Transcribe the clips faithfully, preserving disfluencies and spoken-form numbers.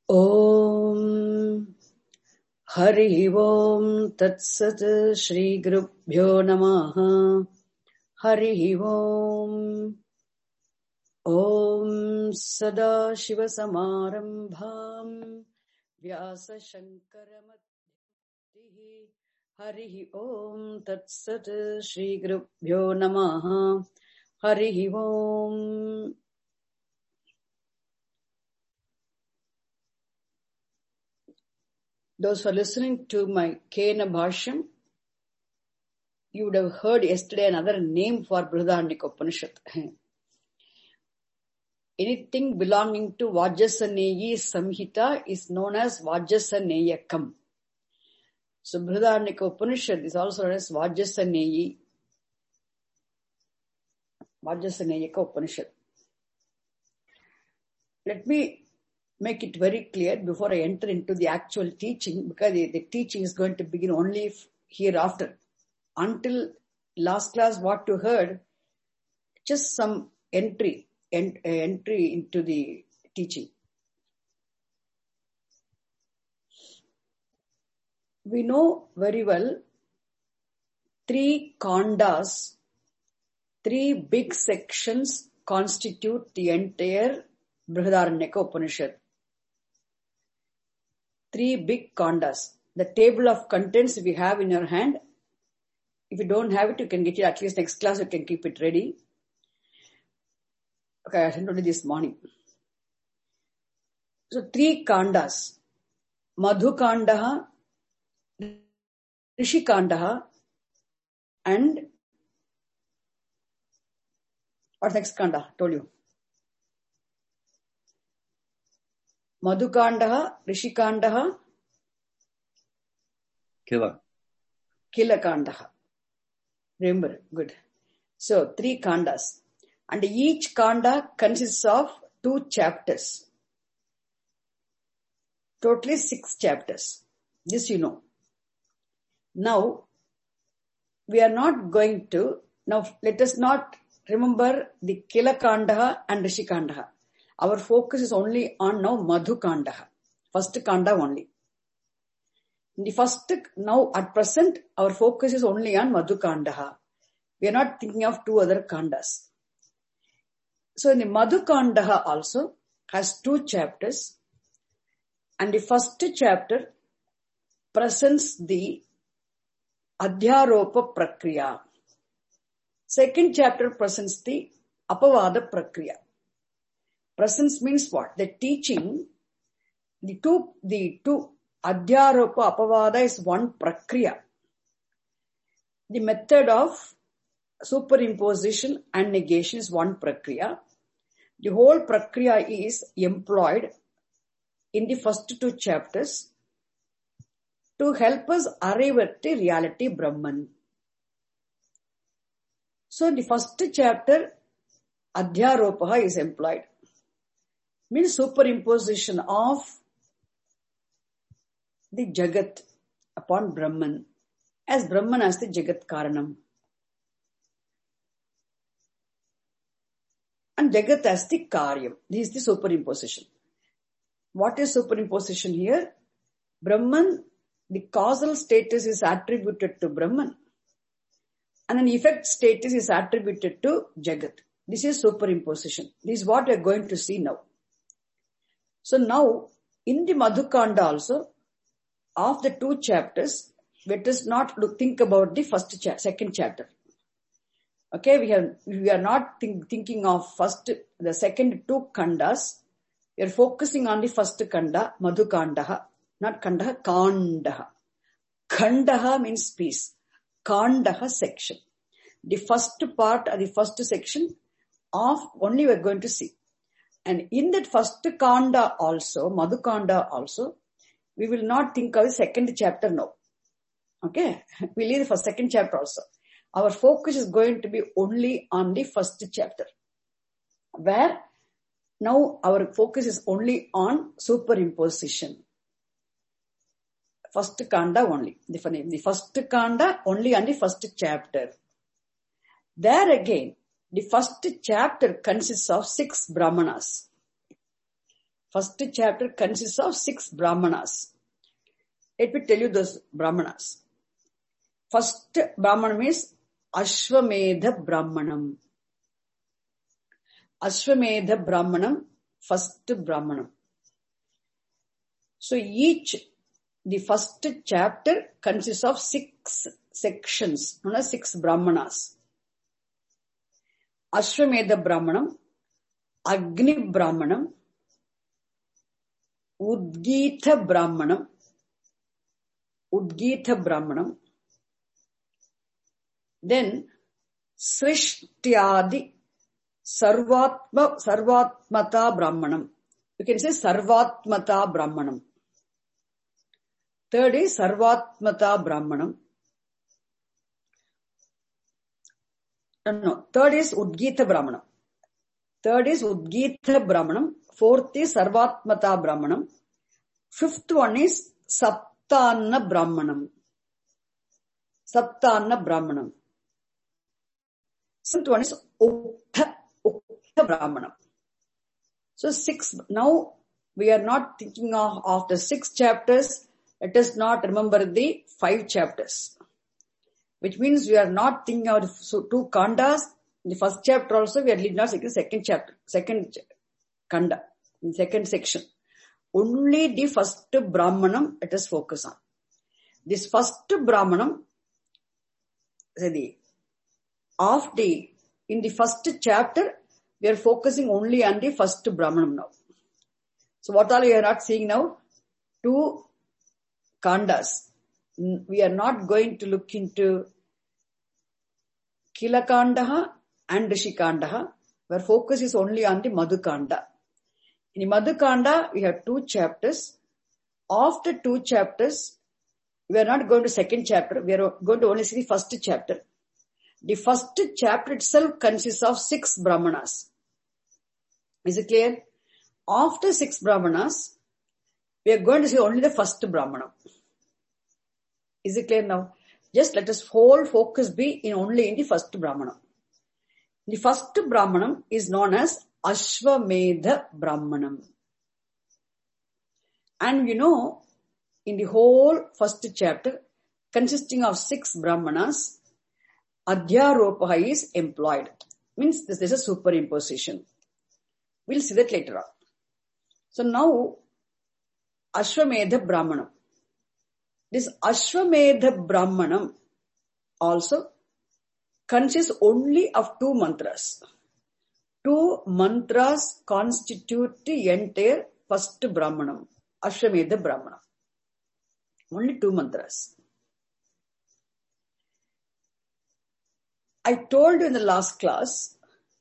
Om Hari Om Tat Sat Shri Gurubhyo Namaha Hari Om Om Sada Shiva Samarambham Vyasa Shankaramatihi Hari Om Tat Sat Shri Gurubhyo Namaha Hari Om. Those who are listening to my Kena Bhashyam, you would have heard yesterday another name for Brihadaranyaka Upanishad. Anything belonging to Vajjasaneyi Samhita is known as Vajjasaneyakam. So Brihadaranyaka Upanishad is also known as Vajjasaneyi. Vajjasaneyaka Upanishad. Let me make it very clear before I enter into the actual teaching, because the, the teaching is going to begin only hereafter. Until last class, what you heard, just some entry, ent, uh, entry into the teaching. We know very well three kandas, three big sections constitute the entire Brihadaranyaka Upanishad. Three big kandas. The table of contents if you have in your hand. If you don't have it, you can get it at least next class. You can keep it ready. Okay, I sent it this morning. So three kandas. Madhu Kandaha, Rishi Kandaha, and what's next kanda? Told you. Madhukandaha, Rishikandaha, Kila. Kilakandaha. Remember, good. So, three kandas. And each kanda consists of two chapters. Totally six chapters. This you know. Now, we are not going to, now let us not remember the Kilakandaha and Rishikandaha. Our focus is only on now Madhu Kandaha. First Kanda only. In the first, now at present, our focus is only on Madhu Kandaha. We are not thinking of two other Kandas. So in the Madhu Kandaha also has two chapters. And the first chapter presents the Adhyaropa Prakriya. Second chapter presents the Apavada Prakriya. Presence means what? The teaching, the two, the two, Adhyaropa, Apavada is one prakriya. The method of superimposition and negation is one prakriya. The whole prakriya is employed in the first two chapters to help us arrive at the reality Brahman. So in the first chapter, Adhyaropa is employed. Means superimposition of the Jagat upon Brahman, as Brahman as the Jagat Karanam. And Jagat as the Karyam. This is the superimposition. What is superimposition here? Brahman, the causal status is attributed to Brahman. And an effect status is attributed to Jagat. This is superimposition. This is what we are going to see now. So now, in the Madhukanda also, of the two chapters, let us not look, think about the first cha- second chapter. Okay, we have we are not think, thinking of first, the second two kandas. We are focusing on the first kanda, Madhukandaha, not kandaha, kandaha. Kandaha means piece. Kandaha section. The first part or the first section of only we are going to see. And in that first kanda also, Madhukanda also, we will not think of the second chapter now. Okay? We leave for second chapter also. Our focus is going to be only on the first chapter. Where now our focus is only on superimposition. First kanda only. The, the first kanda only on the first chapter. There again, the first chapter consists of six brahmanas. First chapter consists of six Brahmanas. Let me tell you those Brahmanas. First Brahmanam is Ashwamedha Brahmanam. Ashwamedha Brahmanam, first Brahmanam. So each, the first chapter consists of six sections, known as six Brahmanas. Ashwamedha Brahmanam, Agni Brahmanam, Udgita Brahmanam, Udgita Brahmanam, then Srishtyadi Sarvatma, Sarvatmata Brahmanam. You can say Sarvatmata Brahmanam. Third is Sarvatmata Brahmanam. No, no. Third is Udgita Brahmanam. Third is Udgita Brahmanam. Fourth is Sarvatmata Brahmanam. Fifth one is Saptanna Brahmanam. Saptanna Brahmanam. Sixth one is Ukta, Ukta Brahmanam. So six, now we are not thinking of, of the six chapters. Let us not remember the five chapters. Which means we are not thinking of so two kandas. In the first chapter also we are not thinking the second chapter, second kanda, in second section. Only the first Brahmanam let us focus on. This first Brahmanam, the of the, in the first chapter, we are focusing only on the first Brahmanam now. So what all we are not seeing now? Two kandas. We are not going to look into Kilakandaha and Rishikandaha, where focus is only on the Madhukanda. In the Madhukanda, we have two chapters. After two chapters, we are not going to second chapter. We are going to only see the first chapter. The first chapter itself consists of six Brahmanas. Is it clear? After six Brahmanas, we are going to see only the first Brahmana. Is it clear now? Just let us whole focus be in only in the first Brahmana. The first Brahmanam is known as Ashwamedha Brahmanam. And you know, in the whole first chapter, consisting of six Brahmanas, Adhyaropaha is employed. Means this is a superimposition. We'll see that later on. So now, Ashwamedha Brahmanam. This Ashwamedha Brahmanam also consists only of two mantras. Two mantras constitute the entire first Brahmanam, Ashwamedha Brahmanam. Only two mantras. I told you in the last class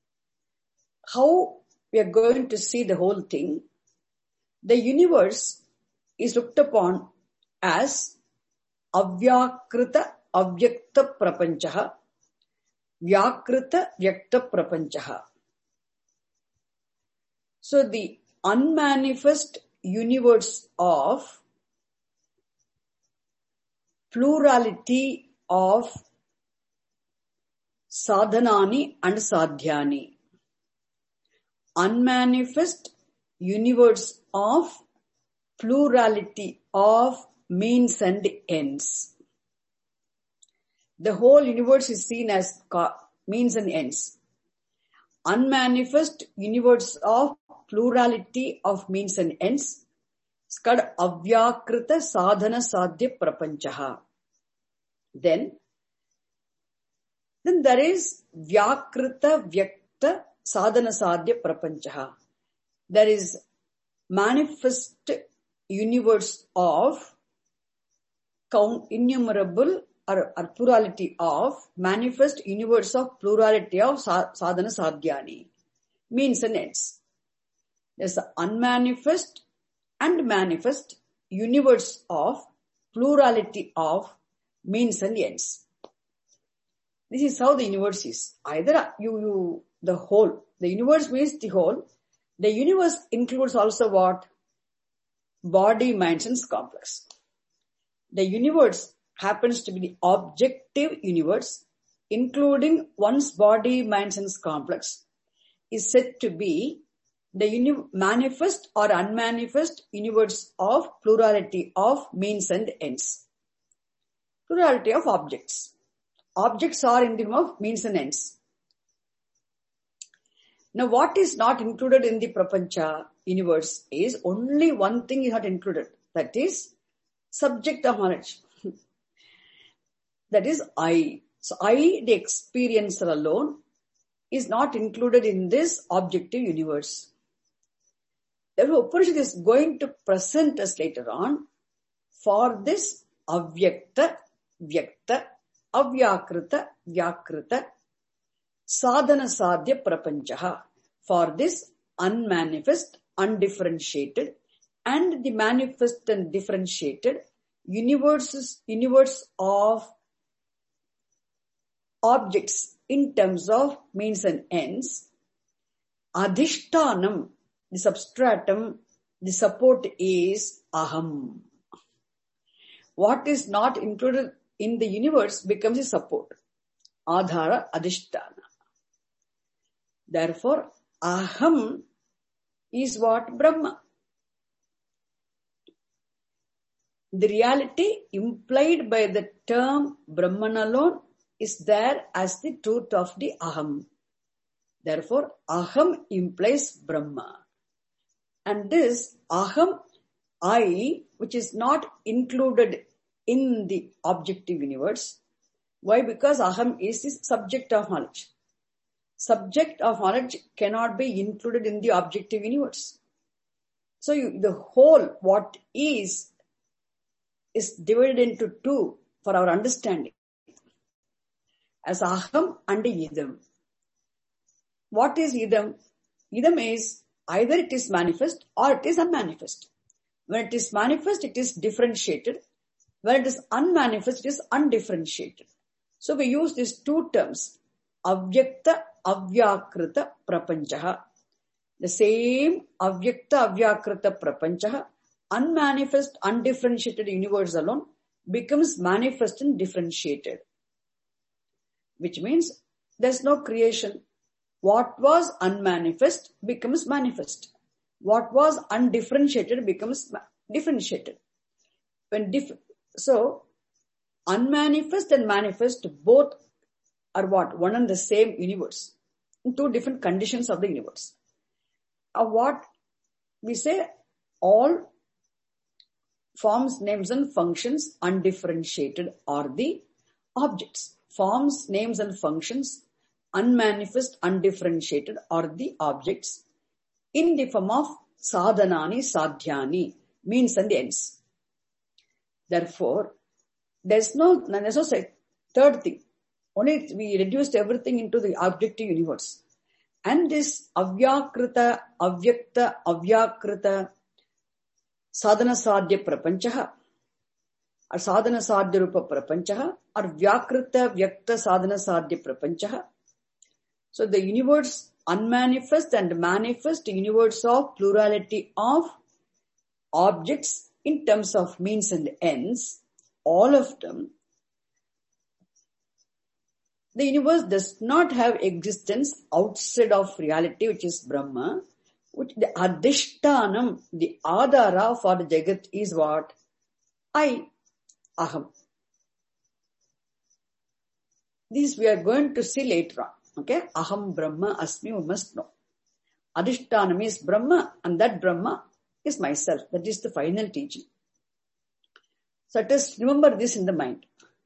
how we are going to see the whole thing. The universe is looked upon as Avyakrita Avyakta Prapanchaha, Vyakrita Vyakta Prapanchaha. So the unmanifest universe of plurality of sadhanani and sadhyani. Unmanifest universe of plurality of means and ends. The whole universe is seen as means and ends. Unmanifest universe of plurality of means and ends is called Avyakrita Sadhana Sadhya Prapanchaha. Then, then there is Vyakrita Vyakta Sadhana Sadhya Prapanchaha. There is manifest universe of count innumerable or, or plurality of manifest universe of plurality of sa- sadhana sadhyani, means and ends. There's an unmanifest and manifest universe of plurality of means and ends. This is how the universe is. Either you, you, the whole, the universe means the whole. The universe includes also what? Body, mind, sense complex. The universe happens to be the objective universe, including one's body, mind, sense complex, is said to be the uni- manifest or unmanifest universe of plurality of means and ends. Plurality of objects. Objects are in the form of means and ends. Now what is not included in the Prapancha universe is only one thing is not included. That is subject of knowledge. That is I. So I, the experiencer alone, is not included in this objective universe. Therefore, Upanishad is going to present us later on for this avyakta, vyakta, avyakrita, vyakrita, sadhana sadhya prapanchaha, for this unmanifest, undifferentiated, and the manifest and differentiated universes, universe of objects in terms of means and ends. Adhishtanam, the substratum, the support is aham. What is not included in the universe becomes a support. Adhara, adhishtana. Therefore, aham is what? Brahma. The reality implied by the term Brahman alone is there as the truth of the aham. Therefore, aham implies Brahma. And this aham, I, which is not included in the objective universe. Why? Because aham is the subject of knowledge. Subject of knowledge cannot be included in the objective universe. So you, the whole, what is, is divided into two for our understanding. As aham and idam. What is idam? Idam is either it is manifest or it is unmanifest. When it is manifest, it is differentiated. When it is unmanifest, it is undifferentiated. So we use these two terms, avyakta, avyakrita, prapanchaha. The same avyakta, avyakrita, prapanchaha, unmanifest, undifferentiated universe alone becomes manifest and differentiated. Which means there's no creation. What was unmanifest becomes manifest. What was undifferentiated becomes differentiated. When dif- so, unmanifest and manifest both are what? One and the same universe. In two different conditions of the universe. Uh, what we say, all forms, names and functions undifferentiated are the objects. Forms, names and functions, unmanifest, undifferentiated are the objects in the form of sadhanani, sadhyani, means and ends. Therefore, there's no, there's no third thing. Only we reduced everything into the objective universe. And this avyakrita, avyakta, avyakrita, sadhana sadhya prapanchaha, or sadhana sadhya rupa prapanchaha, or vyakrita vyakta sadhana sadhya prapanchaha. So the universe, unmanifest and manifest universe of plurality of objects in terms of means and ends, all of them, the universe does not have existence outside of reality, which is Brahma, which the adhishtanam, the adhara for the Jagat is what? I. Aham. This we are going to see later on. Okay? Aham Brahma Asmi, we must know. Adhishtanam is Brahma and that Brahma is myself. That is the final teaching. So let us remember this in the mind.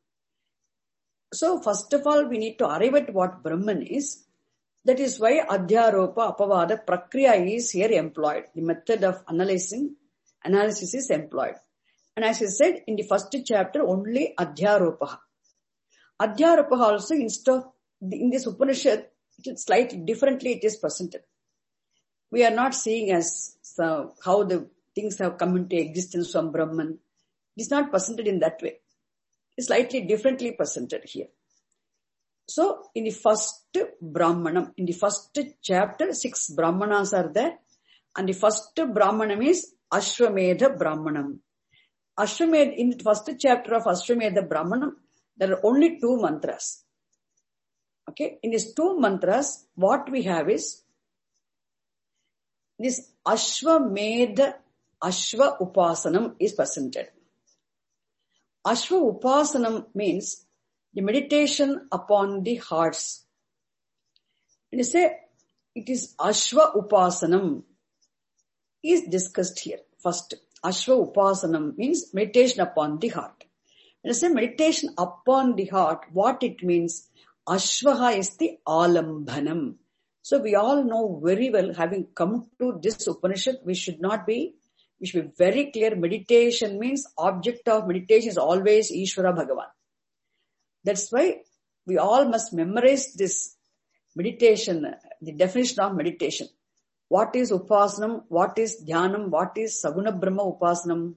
So first of all, we need to arrive at what Brahman is. That is why Adhyaropa, Apavada, Prakriya is here employed. The method of analyzing, analysis is employed. And as I said, in the first chapter, only Adhyaropaha. Adhyaropaha also, instead of, in this Upanishad, it is slightly differently it is presented. We are not seeing as so, how the things have come into existence from Brahman. It is not presented in that way. It is slightly differently presented here. So, in the first Brahmanam, in the first chapter, six Brahmanas are there. And the first Brahmanam is Ashwamedha Brahmanam. Ashwamedha, in the first chapter of Ashwamedha Brahmanam, there are only two mantras. Okay, in these two mantras, what we have is this Ashwamedha Ashwa Upasanam is presented. Ashwa Upasanam means the meditation upon the hearts. When you say it is Ashwa Upasanam is discussed here. First, Ashwa Upasanam means meditation upon the heart. When you say meditation upon the heart, what it means? Ashvaha is the Alambhanam. So we all know very well, having come to this Upanishad, we should not be, we should be very clear. Meditation means object of meditation is always Ishvara Bhagavan. That's why we all must memorize this meditation, the definition of meditation. What is Upasanam? What is Dhyanam? What is Saguna Brahma Upasanam?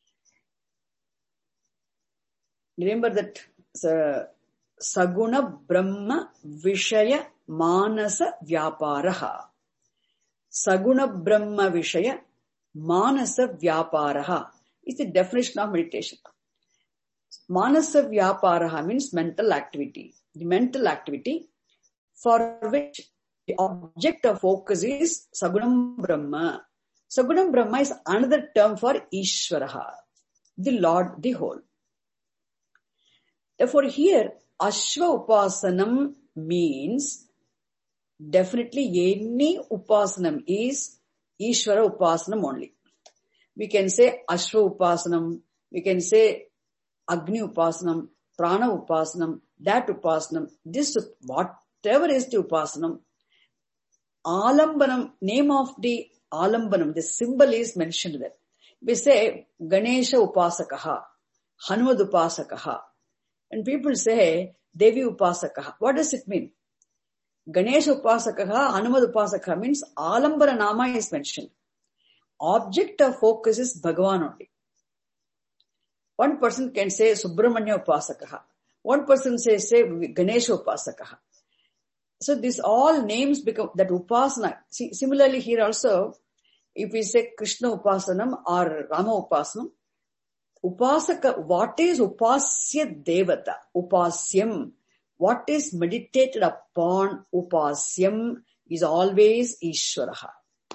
Remember that uh, Saguna Brahma Vishaya Manasa Vyaparaha. Saguna Brahma Vishaya Manasa Vyaparaha is the definition of meditation. Manasa Vyaparaha means mental activity. The mental activity for which the object of focus is Sagunam Brahma. Sagunam Brahma is another term for Ishvaraha, the Lord, the whole. Therefore here, Ashwa Upasanam means definitely any Upasanam is Ishvara Upasanam only. We can say Ashwa Upasanam, we can say Agni Upasanam, Prana Upasanam, that Upasanam, this, whatever is the Upasanam, Alambanam, name of the Alambanam, the symbol is mentioned there. We say Ganesha Upasakaha, Hanumad Upasakaha. And people say Devi Upasakaha. What does it mean? Ganesha Upasakaha, Hanumad Upasakaha means Alambana Nama is mentioned. Object of focus is Bhagavan only. One person can say Subramanya Upasakaha. One person says say Ganesha Upasakaha. So these all names become that Upasana. See, similarly here also, if we say Krishna Upasanam or Rama Upasanam, Upasaka, what is Upasya Devata? Upasyam. What is meditated upon? Upasyam is always Ishvaraha.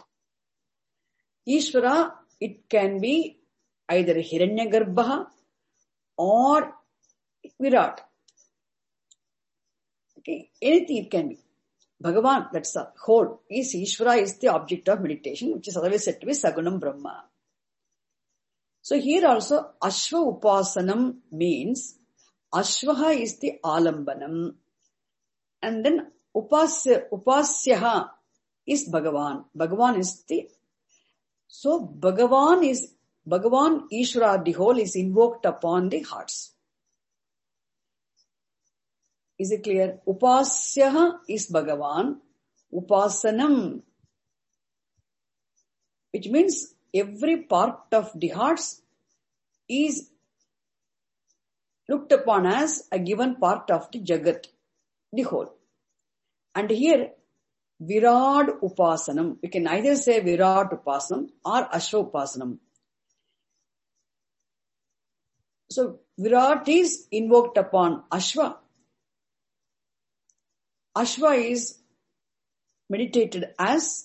Ishvara, it can be either Hiranyagarbha or Virat. Okay, anything it can be. Bhagavan, that's the whole. Is Ishvara is the object of meditation, which is otherwise said to be Sagunam Brahma. So here also Ashwa Upasanam means Ashvaha is the Alambanam. And then Upasya, Upasyaha is Bhagavan. Bhagavan is the, so Bhagavan is, Bhagavan Ishvara, the whole is invoked upon the hearts. Is it clear? Upasyaha is Bhagavan. Upasanam, which means every part of the hearts is looked upon as a given part of the Jagat, the whole. And here, Virat Upasanam. We can either say Virat Upasanam or Ashwa Upasanam. So, Virat is invoked upon Ashwa. Ashwa is meditated as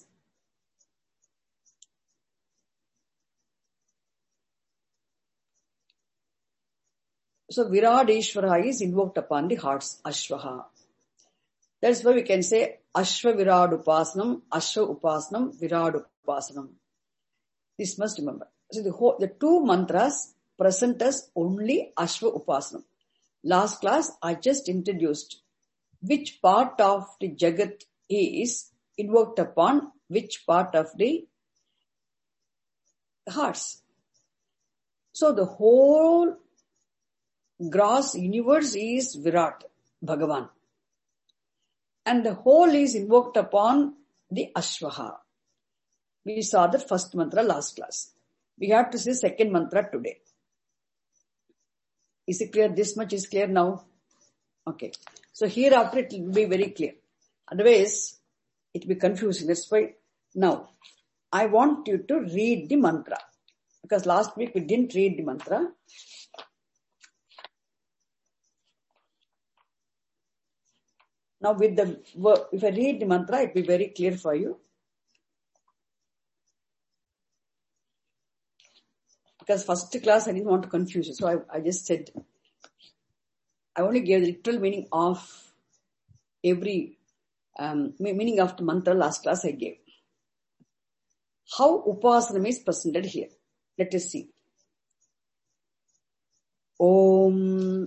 so Virat Ishvara is invoked upon the hearts, Ashvaha. That's why we can say Ashva Virat Upasanam, Ashwa Upasanam, Virat Upasanam. This must remember. So the whole, the two mantras present us only Ashwa Upasanam. Last class I just introduced which part of the Jagat is invoked upon which part of the hearts. So the whole gross universe is Virat, Bhagavan. And the whole is invoked upon the Ashvaha. We saw the first mantra last class. We have to see second mantra today. Is it clear? This much is clear now? Okay. So hereafter it will be very clear. Otherwise, it will be confusing. That's why now I want you to read the mantra. Because last week we didn't read the mantra. Now with the, if I read the mantra, it will be very clear for you. because first class I didn't want to confuse you. So I, I just said, I only gave the literal meaning of every, um, meaning of the mantra last class I gave. How Upasanam is presented here. Let us see. Om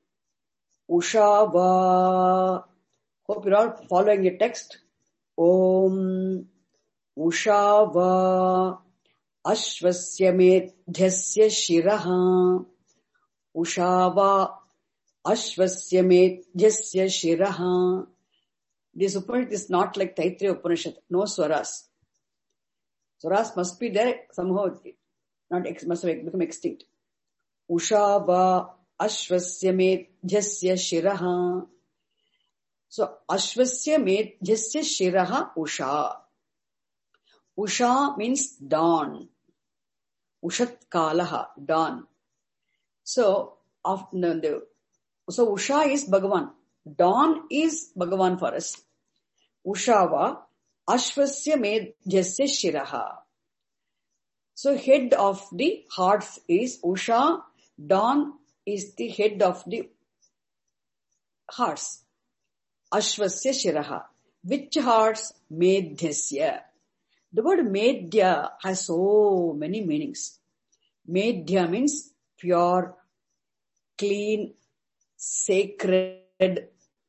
Ushava. Hope you're all following the text. Om Ushava Ashvasya Medhyasya Shiraha. Ushava Ashvasya Medhyasya Shiraha. This Upanishad is not like Taittiriya Upanishad. No swaras. Swaras must be there somehow. Not ex- must have become extinct. Ushava Ashvasya Medhyasya Shiraha. So, Ashvasya Medhyasya Shiraha Usha. Usha means dawn. Ushat Kalaha, dawn. So, of, no, the, so Usha is Bhagavan. Dawn is Bhagavan for us. Ushava Ashvasya Medhyasya Shiraha. So, head of the hearts is Usha. Dawn is the head of the hearts. Ashvasya Shiraha. Which hearts? Medhyasya. The word Medhya has so many meanings. Medhya means pure, clean, sacred,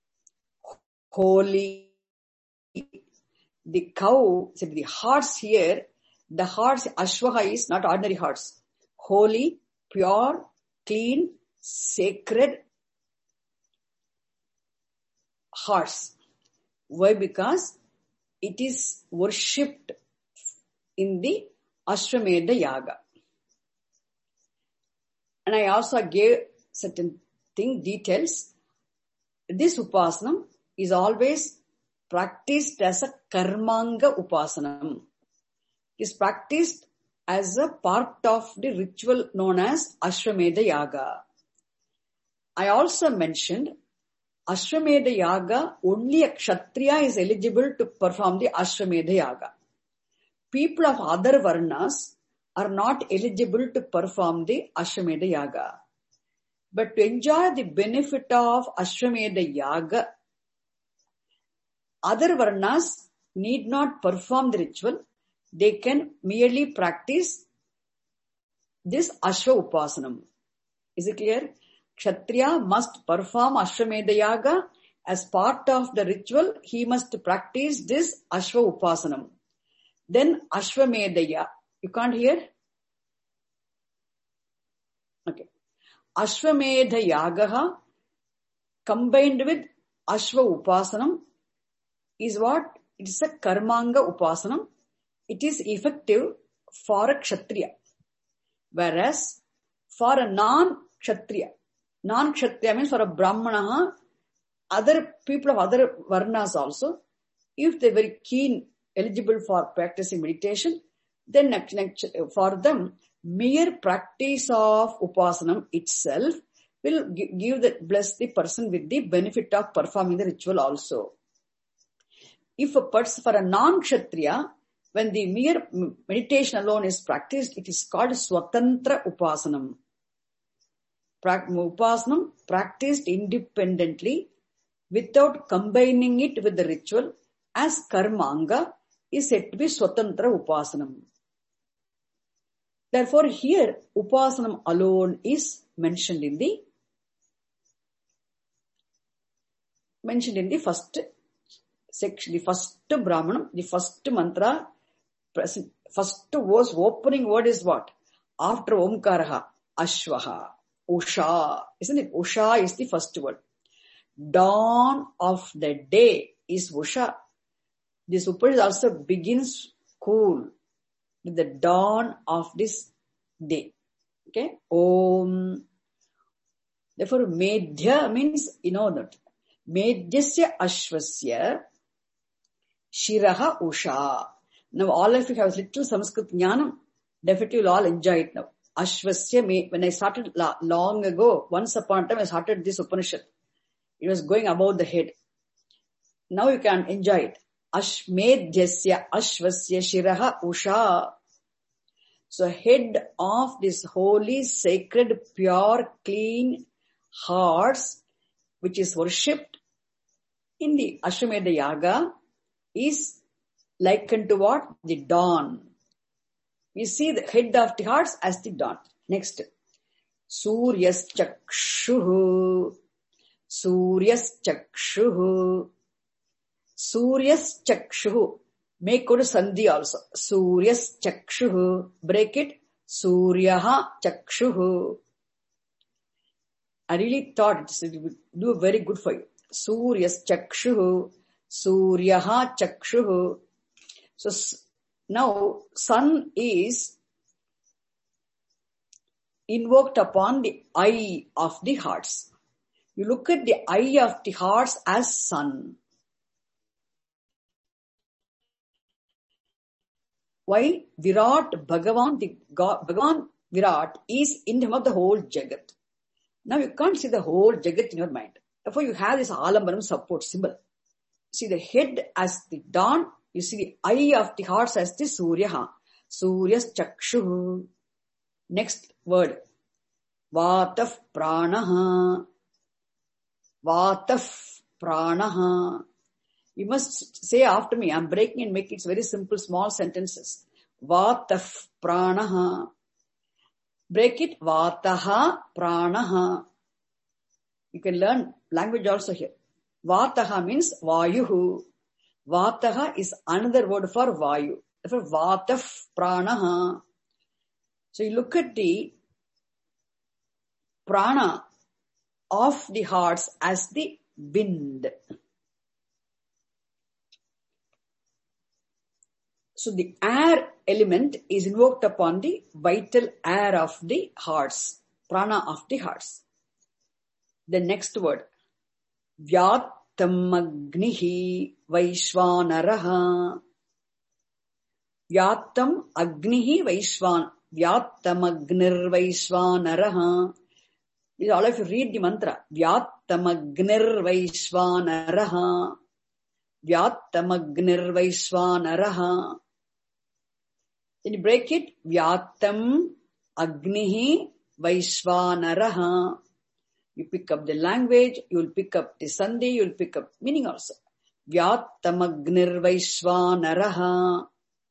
holy. The cow, the hearts here, the hearts, Ashvaha is not ordinary hearts. Holy, pure, clean, sacred hearts. Why? Because it is worshipped in the Ashwamedha Yaga. And I also gave certain thing, details. This Upasanam is always practiced as a Karmanga Upasanam. It is practiced as a part of the ritual known as Ashwamedha Yaga. I also mentioned Ashwamedha Yaga, only a Kshatriya is eligible to perform the Ashwamedha Yaga. People of other Varnas are not eligible to perform the Ashwamedha Yaga. But to enjoy the benefit of Ashwamedha Yaga, other Varnas need not perform the ritual. They can merely practice this Ashwa Upasanam. Is it clear? Kshatriya must perform Ashwamedha Yaga. As part of the ritual, he must practice this Ashwa Upasanam. Then Ashwamedha Yaga. You can't hear? Okay. Ashwamedha Yagaha combined with Ashwa Upasanam is what? It is a Karmanga Upasanam. It is effective for a Kshatriya. Whereas for a non-Kshatriya, non-Kshatriya means for a Brahmana, other people of other Varnas also, if they are very keen, eligible for practicing meditation, then for them, mere practice of Upasanam itself will give the, bless the person with the benefit of performing the ritual also. If a person, for a non-Kshatriya, when the mere meditation alone is practiced, it is called Swatantra Upasanam. Upasanam practiced independently without combining it with the ritual as Karmanga is said to be Swatantra Upasanam. Therefore, here Upasanam alone is mentioned in the mentioned in the first section, the first Brahmanam, the first mantra. First was opening word is what? After Omkaraha, Ashvaha, Usha. Isn't it? Usha is the first word. Dawn of the day is Usha. This Upanishad also begins cool with the dawn of this day. Okay? Om. Therefore, Medhya means, you know that. Medhyasya Ashvasya Shiraha Usha. Now all of you have little Sanskrit Jnanam. Definitely you'll all enjoy it now. Ashvasya, when I started long ago, once upon a time I started this Upanishad. It was going above the head. Now you can enjoy it. Ashmedhyasya Ashvasya Shiraha Usha. So head of this holy, sacred, pure, clean hearts, which is worshipped in the Ashwamedha Yaga, is likened to what? The dawn. We see the head of the hearts as the dawn. Next. Suryas Chakshuhu. Suryas Chakshuhu. Suryas Chakshuhu. Make go to Sandhi also. Suryas Chakshuhu. Break it. Suryaha Chakshuhu. I really thought it would do very good for you. Suryas Chakshuhu. Suryaha Chakshuhu. So now sun is invoked upon the eye of the hearts. You look at the eye of the hearts as sun. Why? Virat Bhagavan, the God, Bhagavan Virat is in the of the whole Jagat. Now you can't see the whole Jagat in your mind. Therefore you have this Alambanam support symbol. See the head as the dawn. You see the eye of the hearts as the Suryaha. Suryas Chakshuhu. Next word. Vataf Pranaha. Vataf Pranaha. You must say after me. I'm breaking and making it very simple, small sentences. Vataf Pranaha. Break it. Vataha Pranaha. You can learn language also here. Vataha means Vayuhu. Vataha is another word for Vayu. Therefore, Vataf Pranaha. So you look at the prana of the hearts as the wind. So the air element is invoked upon the vital air of the hearts, prana of the hearts. The next word, Vyatam Agnihi Vaishvanaraha. Vyatam Agnihi Vaishvan. Vyatam Agnir Vaishvanaraha. All of you read the mantra. Vyatam Agnir Vaishvanaraha. Vyatam Agnir Vaishvanaraha. Then you break it. Vyatam Agnihi Vaishvanaraha. You pick up the language, you will pick up the sandhi, you will pick up meaning also. Vyatam Agnir Vaishvanaraha.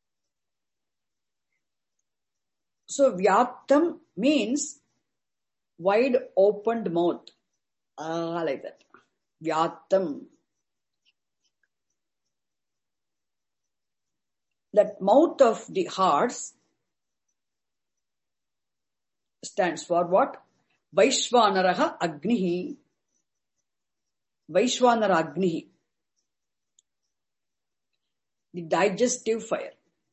So Vyatam means wide opened mouth. Ah, like that. Vyatam. That mouth of the hearts stands for what? Vaishvanaraha Agnihi. Vaishvanara Agnihi. The digestive fire.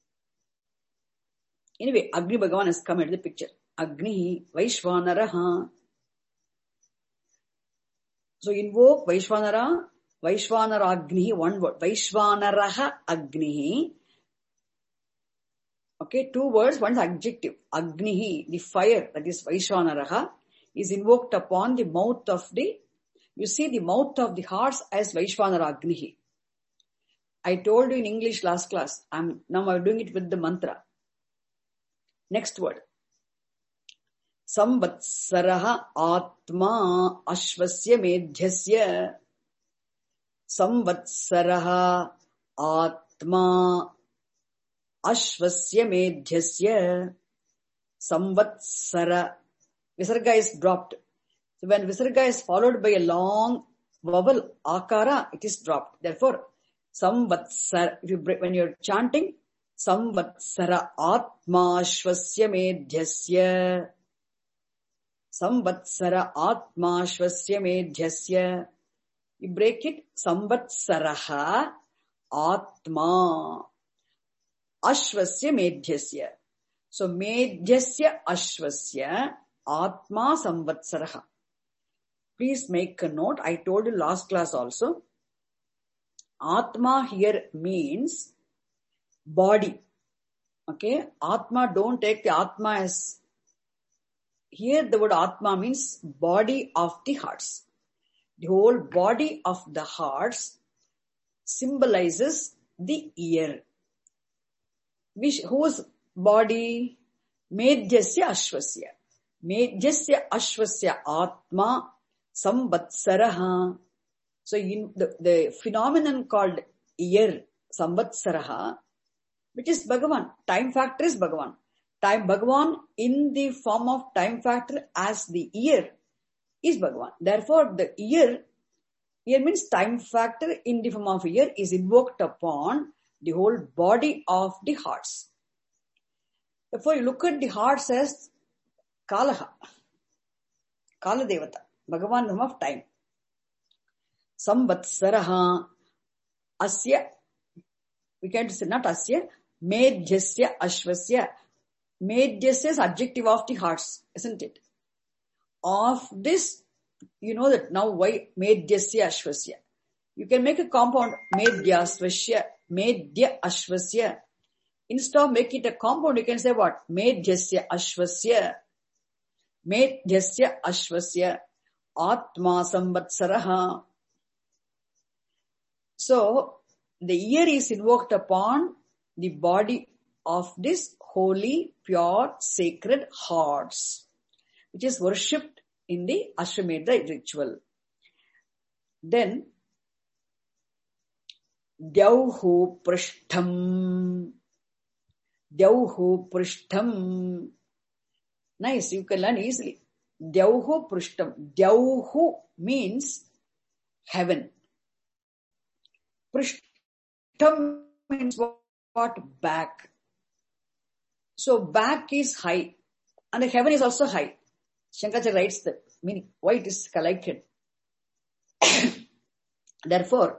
Anyway, Agni Bhagavan has come into the picture. Agnihi Vaishvanaraha. So invoke Vaishvanara, Vaishvanara Agnihi, one word. Vaishvanaraha Agnihi. Okay, two words, one is adjective. Agnihi, the fire, that is Vaishvanaraha, is invoked upon the mouth of the, you see the mouth of the hearts as Vaishvanara Agnihi. I told you in English last class, I'm, now I'm doing it with the mantra. Next word. Samvatsaraha Atma Ashvasya Medhyasya. Samvatsaraha Atma Ashvasya Medhyasya. Samvatsara. Visarga is dropped. So when Visarga is followed by a long vowel, Akara, it is dropped. Therefore, Samvatsara, if you break, when you're chanting, Samvatsara Atma Ashvasya Medhyasya. Samvatsara Atma Ashvasya Medhyasya. You break it. Samvatsaraha Atma Ashvasya Medhyasya. So Medhyasya Ashvasya Atma Samvatsaraha. Please make a note. I told you last class also. Atma here means body. Okay. Atma, don't take the Atma as, here the word Atma means body of the hearts. The whole body of the hearts symbolizes the ear. Which, whose body? Medhyasya Ashwasya. Medhyasya Ashwasya Atma Samvatsaraha. So in the, the phenomenon called year, Samvatsaraha, which is Bhagavan. Time factor is Bhagavan. Time Bhagavan in the form of time factor as the year is Bhagavan. Therefore, the year, year means time factor in the form of year is invoked upon the whole body of the hearts. Therefore, you look at the hearts as Kalaha, Kala Devata, Bhagavan, the form of time. Samvatsaraha, Asya, we can say not Asya, Medhyasya Ashwasya. Medhyasya is adjective of the hearts, isn't it? Of this, you know that now why Medhyasya Ashwasya. You can make a compound Medhya Ashwasya, Medhya Ashwasya. Instead of making it a compound, you can say what? Medhyasya Ashwasya. Medhyasya Ashwasya. Atma Samvatsaraha. So, the year is invoked upon the body of this holy, pure, sacred hearts, which is worshipped in the Ashwamedha ritual. Then, Dyauhu Prishtham. Dyauhu Prishtham. Nice, you can learn easily. Dyauhu Prishtham. Dyauhu means heaven. Prishtham means what? Back. So back is high. And the heaven is also high. Shankaracharya writes the meaning, why it is collected. Therefore,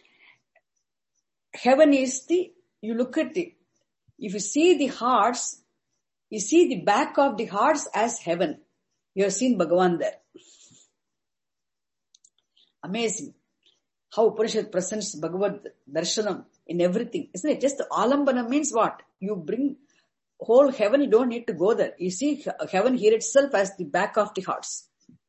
heaven is the, you look at it, if you see the hearts, you see the back of the hearts as heaven. You have seen Bhagavan there. Amazing. How Upanishad presents Bhagavad Darshanam in everything. Isn't it? Just the Alambana means what? You bring whole heaven, you don't need to go there. You see heaven here itself as the back of the hearts.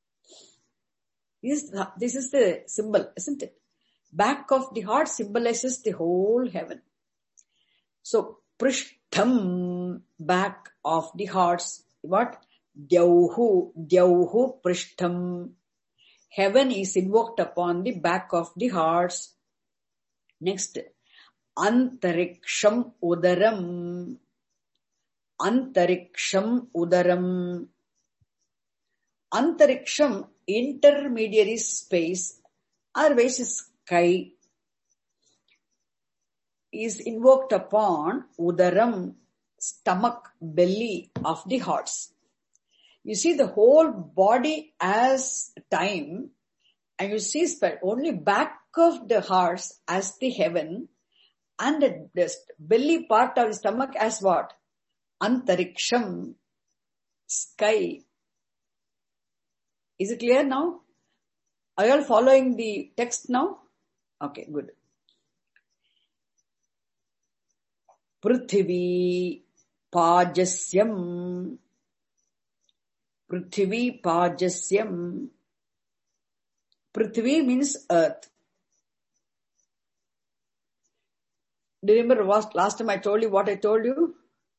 This, this is the symbol, isn't it? Back of the heart symbolizes the whole heaven. So, Prishtham, back of the hearts. What? Dyauhu, Dyauhu Prishtham. Heaven is invoked upon the back of the hearts. Next, Antariksham Udaram. Antariksham Udaram. Antariksham, intermediary space, otherwise sky, is invoked upon Udaram, stomach, belly of the hearts. You see the whole body as time, and you see only back of the hearts as the heaven, and the, the belly part of the stomach as what? Antariksham, sky. Is it clear now? Are you all following the text now? Okay, good. Prithvi Pajasyam. Prithvi Pajasyam. Prithvi means earth. Do you remember what, last time I told you what I told you?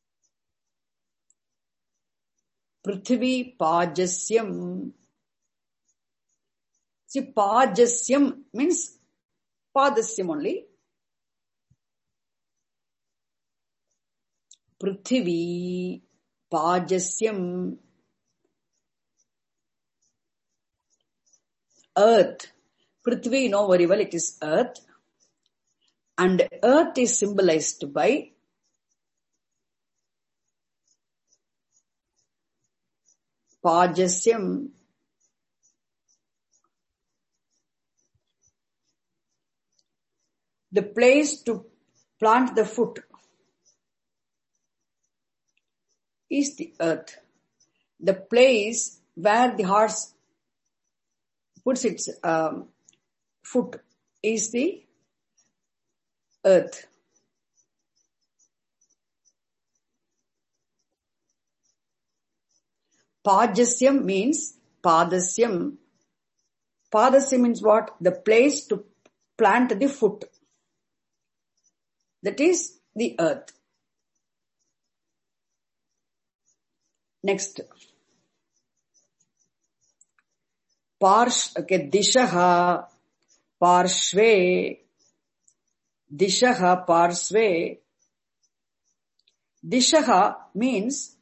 Prithvi Pajasyam. See, Pajasyam means Padasyam only. Prithvi Pajasyam. Earth. Prithvi, you know very well, it is earth. And earth is symbolized by Pajasyam. The place to plant the foot is the earth. The place where the horse puts its um, foot is the earth. Pajasyam means Padasyam. Padasyam means what? The place to plant the foot. That is the earth. Next. Parsh, okay, Dishaha, Parshve, Dishaha, Parshve. Dishaha means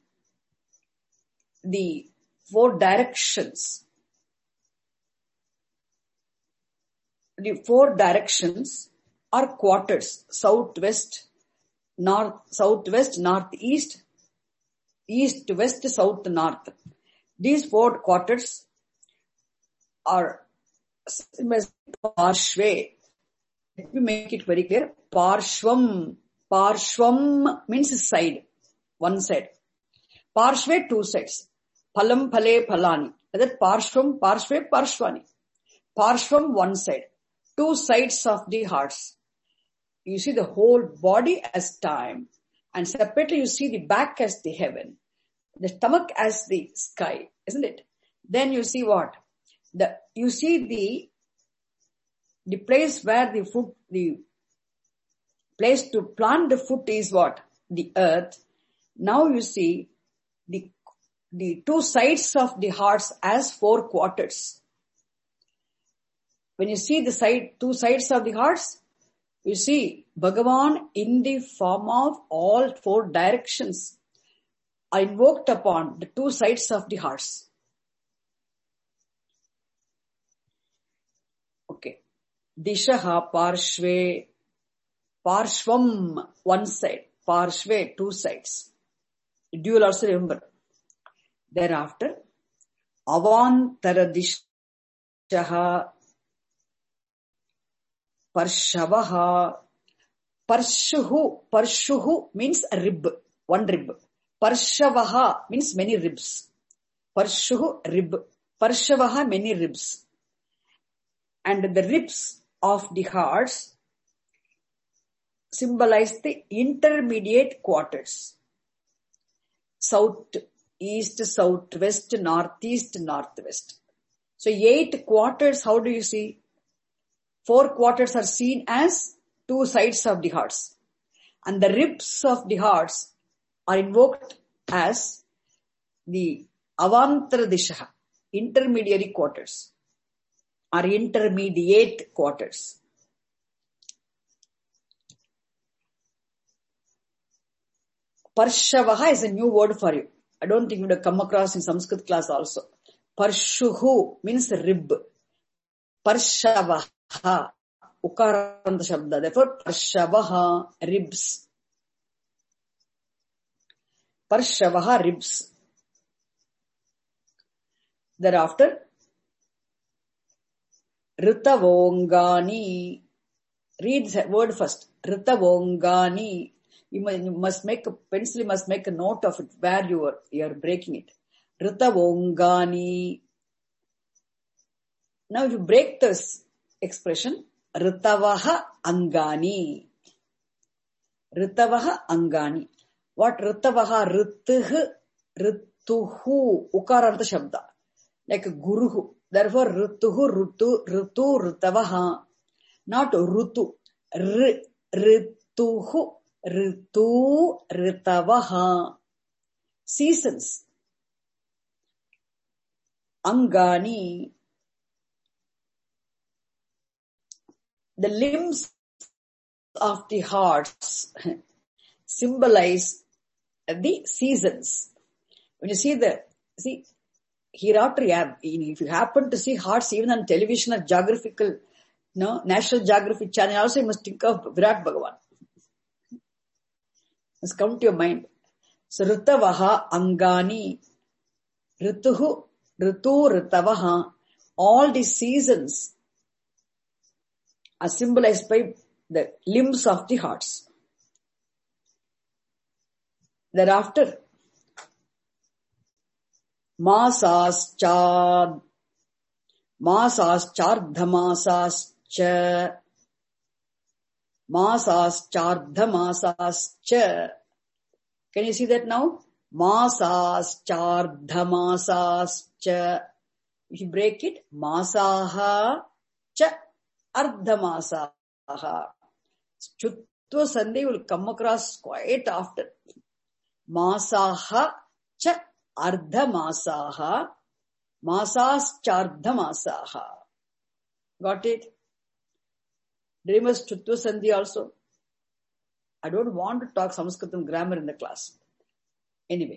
the four directions. The four directions are quarters: southwest, north, southwest, northeast, east, west, south, north. These four quarters are Parshve. Let me make it very clear. Parshvam. Parshvam means side, one side. Parshve, two sides. Palam, Pale, Palani. That Parshvam, Parshve, Parshvani. Parshvam, one side. Two sides of the hearts. You see the whole body as time. And separately you see the back as the heaven. The stomach as the sky. Isn't it? Then you see what? The, you see the, the place where the foot, the place to plant the foot is what? The earth. Now you see the, the two sides of the hearts as four quarters. When you see the side, two sides of the hearts, you see Bhagavan in the form of all four directions are invoked upon the two sides of the hearts. Okay. Dishaha, Parshve, Parshvam, one side, Parshve, two sides. You will also remember. Thereafter, Avantara Dishaha, Parshavaha, Parshuhu, Parshuhu means a rib, one rib. Parshavaha means many ribs. Parshuhu, rib. Parshavaha, many ribs. And the ribs of the hearts symbolize the intermediate quarters. South, east, southwest, northeast, northwest. So eight quarters, how do you see? Four quarters are seen as two sides of the hearts. And the ribs of the hearts are invoked as the Avantara Dishaha, intermediary quarters, or intermediate quarters. Parshavaha is a new word for you. I don't think you would have come across in Sanskrit class also. Parshuhu means rib. Parshavaha, ukaranta shabda. Therefore, Parshavaha, ribs. Parshavaha, ribs. Thereafter, Ritavongani. Read the word first. Ritavongani. You must make a pencil, you must make a note of it where you are, you are breaking it. Ritavongani. Now you break this expression. Ritavaha angani. Ritavaha angani. What Ritavaha? Rituhu, Rituhu, Ukaranta Shabda. Like a Guruhu. Therefore, Rituhu, Ritu, Ritu, Ritavaha. Not Rutu. R, Rituhu, Ritu, Ritavaha. Seasons. Angani. The limbs of the hearts symbolize the seasons. When you see the, see, hereafter, if you happen to see hearts even on television or geographical, no, National Geographic Channel, also you must think of Virat Bhagavan. Must come to your mind. So, Ritavaha Angani, Rituhu, Ritu, Ritavaha, all the seasons are symbolized by the limbs of the hearts. Thereafter, Masas Chad, Masas Chardhamasas Cha, Masas Chardhamasas Cha. Can you see that now? Masas Chardhamasas Cha. If you break it, Masaha Cha Ardhamasaha. Chutva Sunday will come across quite often. Masaha Cha ardhamasaha, masaschardhamasaha. Got it? Remember Chutva Sandhi also? I don't want to talk Sanskritam grammar in the class. Anyway.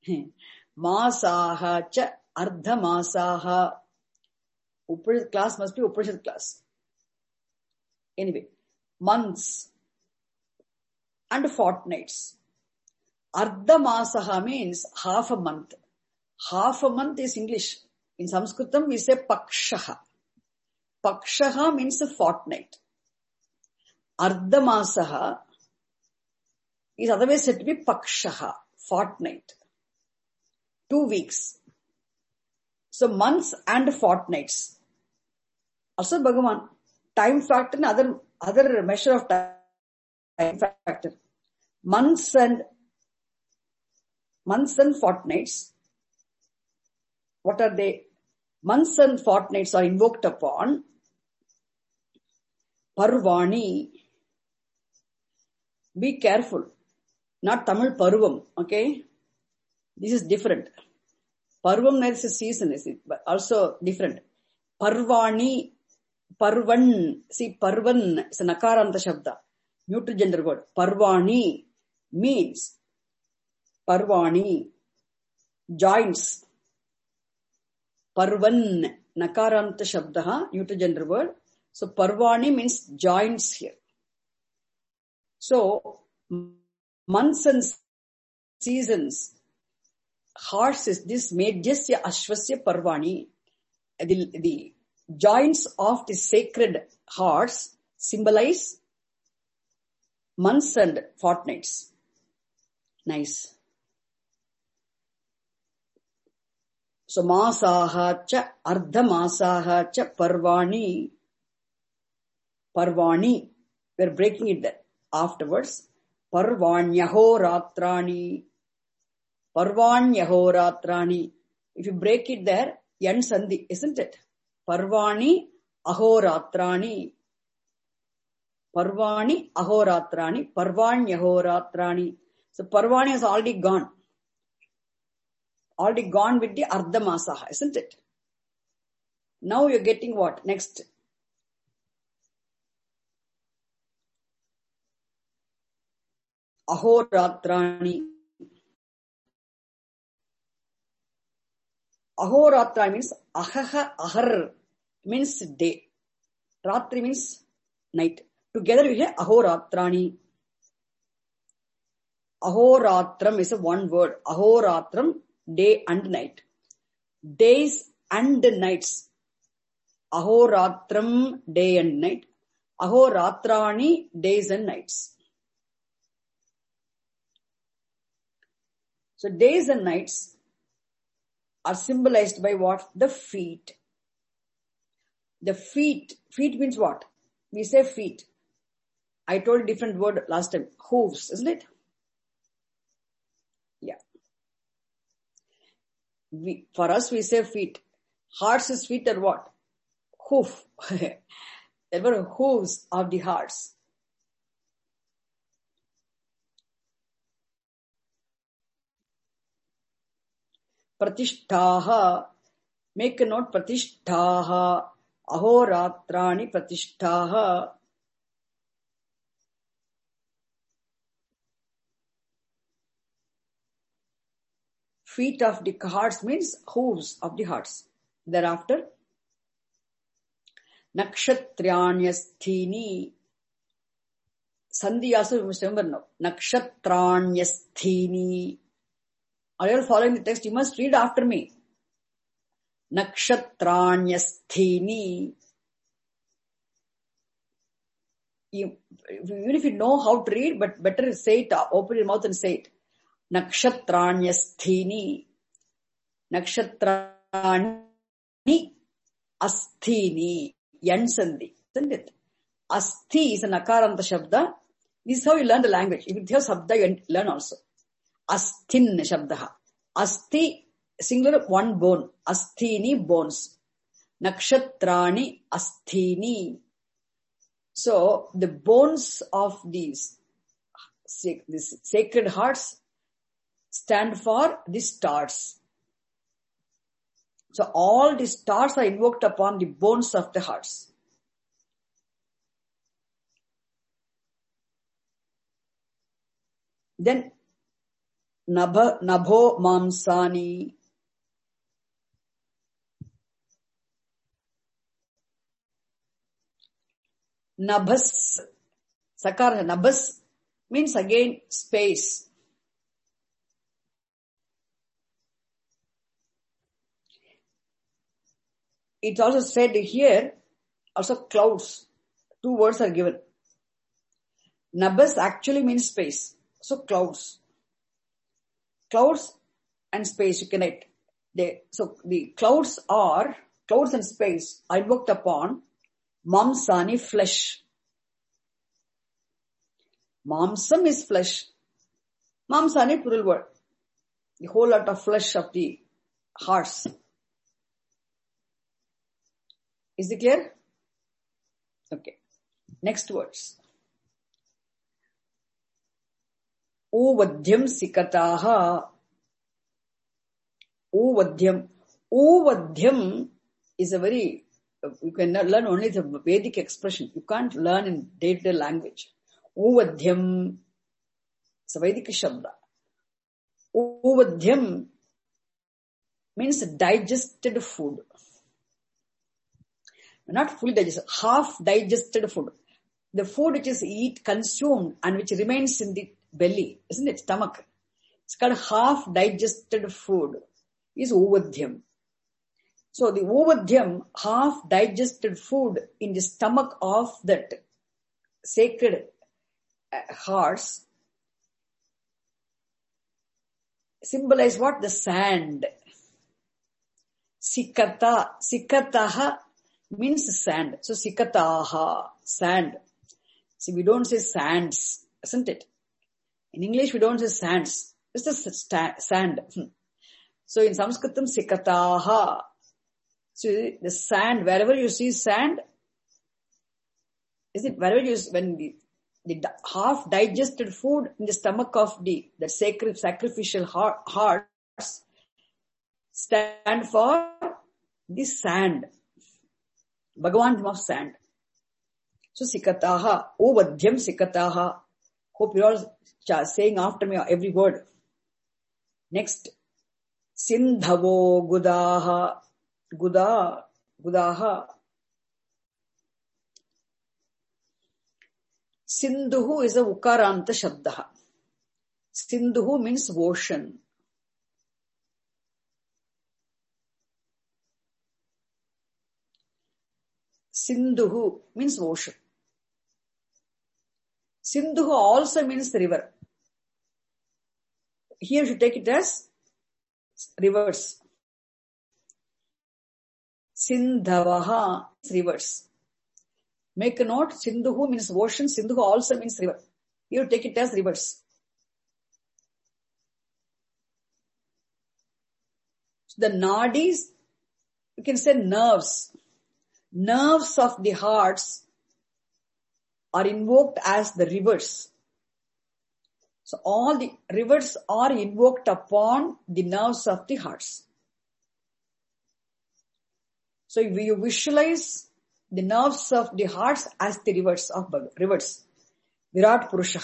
Masaha cha ardhamasaha. Upanishad class must be Upanishad class. Anyway. Months and fortnights. Ardhamasaha means half a month. Half a month is English. In Sanskritam we say pakshaha. Pakshaha means a fortnight. Ardhamasaha is otherwise said to be pakshaha, fortnight. Two weeks. So months and fortnights. Also Bhagavan, time factor and other, other measure of time factor. Months and months and fortnights. What are they? Months and fortnights are invoked upon Parvani. Be careful. Not Tamil Parvam, okay? This is different. Parvam is a season, is it? But also different. Parvani, Parvan. See, Parvan is a Nakaranta Shabda. Neutral gender word. Parvani means Parvani. Joints. Parvan, Nakaranta Shabda, neutral gender word. So, Parvani means joints here. So, months and seasons, hearts is this Medjasya Ashvasya Parvani. The, the joints of the sacred hearts symbolize months and fortnights. Nice. So, Masaha cha Ardhamasaha cha Parvani. Parvani. We're breaking it there. Afterwards, Parvanyahoratrani. Parvanyahoratrani. If you break it there, Yan Sandhi, isn't it? Parvani Ahoratrani. Parvani Ahoratrani. Parvanyahoratrani. So Parvani has already gone. Already gone with the Ardhamasaha, isn't it? Now you're getting what? Next. Ahoratrani. Ahoratra means ahaha ahar means day. Ratri means night. Together we hear Ahoratrani. Ahoratram is a one word. Ahoratram, day and night. Days and nights. Ahoratram, day and night. Ahoratrani, days and nights. So days and nights are symbolized by what? The feet. The feet. Feet means what? We say feet. I told a different word last time. Hooves, isn't it? Yeah. We, for us we say feet. Hearts' feet are what? Hoof. There were hooves of the hearts. Pratishtaha. Make a note. Pratishtaha. Ahoratrani pratishtaha. Feet of the hearts means hooves of the hearts. Thereafter, Nakshatranyasthini. Sandhi also you must remember now. Nakshatranyasthini. Are you all following the text? You must read after me. Nakshatranyasthini. You, even if you know how to read, but better say it, open your mouth and say it. Nakshatranyasthini. Nakshatrani asthini. Yansandhi. Isn't it? Asthi is an Nakaranta Shabda. This is how you learn the language. If you have Shabda, you learn also. Asthin Shabdaha. Asthi, singular, one bone. Asthini, bones. Nakshatrani asthini. So, the bones of these, these sacred hearts stand for the stars. So all the stars are invoked upon the bones of the hearts. Then Nabha, Nabho Mamsani. Nabhas. Sakara, Nabhas means again space. It's also said here, also clouds. Two words are given. Nabhas actually means space. So clouds. Clouds and space, you connect. They, so the clouds are, clouds and space are invoked upon Mamsani, flesh. Mamsam is flesh. Mamsani, plural word. The whole lot of flesh of the hearts. Is it clear? Okay. Next words. Uvadhyam sikataha. Uvadhyam. Uvadhyam is a very, you can learn only the Vedic expression. You can't learn in day-to-day language. Uvadhyam. It's a Vedic shabda. Uvadhyam means digested food. Not fully digested, half digested food. The food which is eat, consumed and which remains in the belly, isn't it? Stomach. It's called half digested food. Is uvadhyam. So the uvadhyam, half digested food in the stomach of that sacred hearts, symbolize what? The sand. Sikata. Sikataha means sand. So sikataha, sand. See, we don't say sands, isn't it? In English, we don't say sands. It's just sand. So in Sanskritam, sikataha. So the sand, wherever you see sand, is it wherever you, when the, the half digested food in the stomach of the, the sacred sacrificial heart, hearts stand for the sand. Bhagavan of sand. So sikataha, uvadhyam sikataha. Hope you're all saying after me every word. Next. Sindhavo gudaha. Guda. Gudaha. Sindhuhu is a ukaranta shabdaha. Sindhuhu means ocean. Sindhuhu means ocean. Sindhuhu also means river. Here you take it as rivers. Sindhavaha is rivers. Make a note, Sindhuhu means ocean, Sindhuhu also means river. Here you take it as rivers. So the nadis, you can say nerves. Nerves of the hearts are invoked as the rivers. So all the rivers are invoked upon the nerves of the hearts. So if you visualize the nerves of the hearts as the rivers of rivers, Virat Purusha.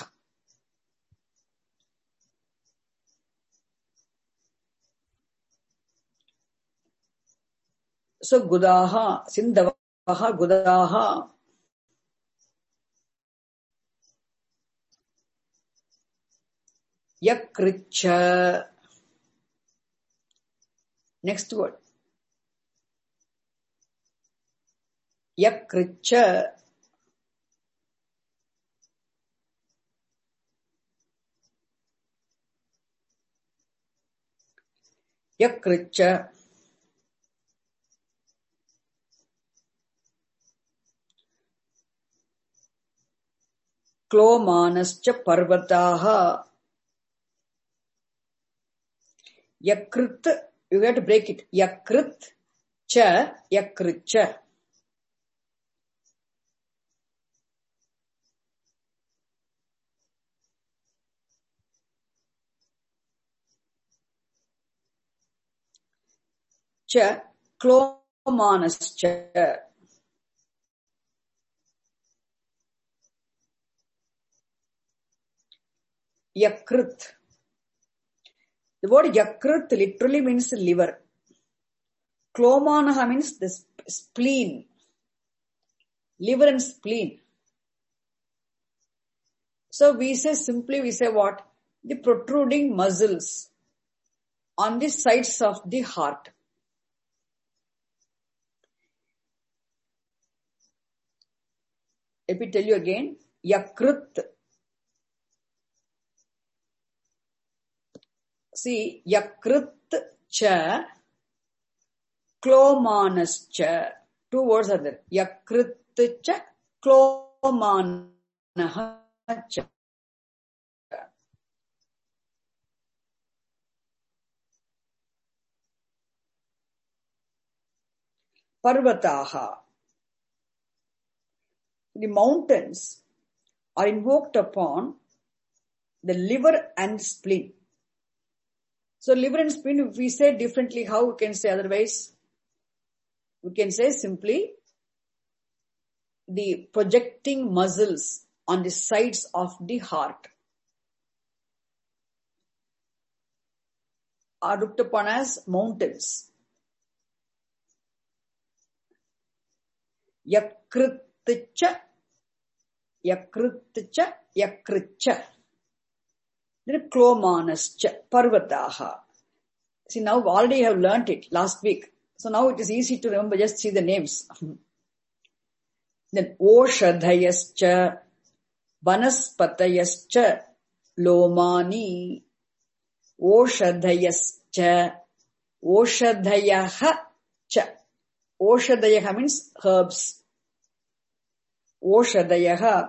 So Gudaha, Sindhavaha, Gudaha. Yakricha. Next word. Yakricha. Yakricha. Klomanascha parvataha. Yakrit, you have to break it. Yakrit cha, yakricha. Cha, Klomanascha. Yakrit. The word yakrit literally means liver. Klomanaha means the spleen. Liver and spleen. So we say simply, we say what? The protruding muscles on the sides of the heart. Let me tell you again. Yakrit. See, yakrit cha, klomanascha. Two words are there. Yakrit cha, klomanaha cha. Parvataha. The mountains are invoked upon the liver and spleen. So liver and spleen, if we say differently, how we can say otherwise? We can say simply the projecting muscles on the sides of the heart are looked upon as mountains. Yakritcha, yakritcha, yakritcha. Then klomanascha, parvataha. See, now already have learnt it last week. So now it is easy to remember, just see the names. Then oshadhayascha, vanaspatayascha, lomani. Oshadhayascha, oshadhayaha cha. Oshadayaha means herbs. Oshadayaha,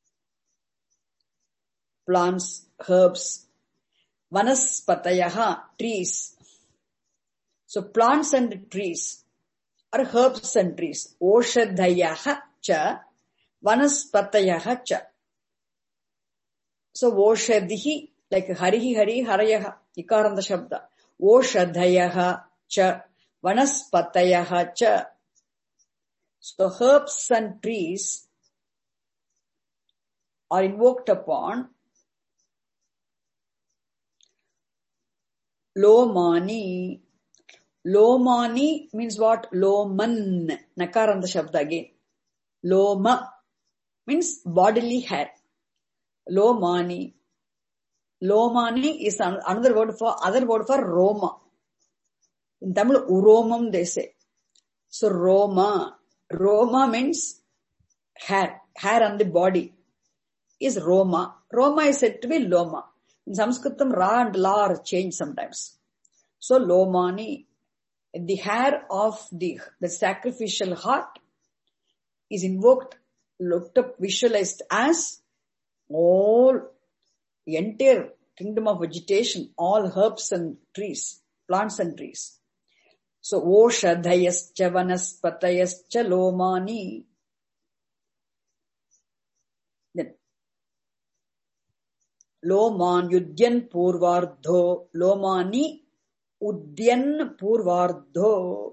plants, herbs. Vanaspatayaha, trees. So plants and trees are herbs and trees. Oshadayaha cha, vanaspatayaha cha. So oshadhihi, like harihi hari harayaha, ikaranda shabda. Oshadayaha cha, vanaspatayaha cha. So herbs and trees are invoked upon Lomani. Lomani means what? Loman. Nakaranda shabda again. Loma means bodily hair. Lomani. Lomani is another word for, other word for Roma. In Tamil, Uromam they say. So Roma. Roma means hair. Hair on the body is Roma. Roma is said to be Loma. In Sanskritam, Ra and La are changed sometimes. So Lomani, the hair of the, the sacrificial heart is invoked, looked up, visualized as all, the entire kingdom of vegetation, all herbs and trees, plants and trees. So, oshadhayascha vanaspatayascha lomani. Then, loman yudyan purvardho, lomani udyan purvardho.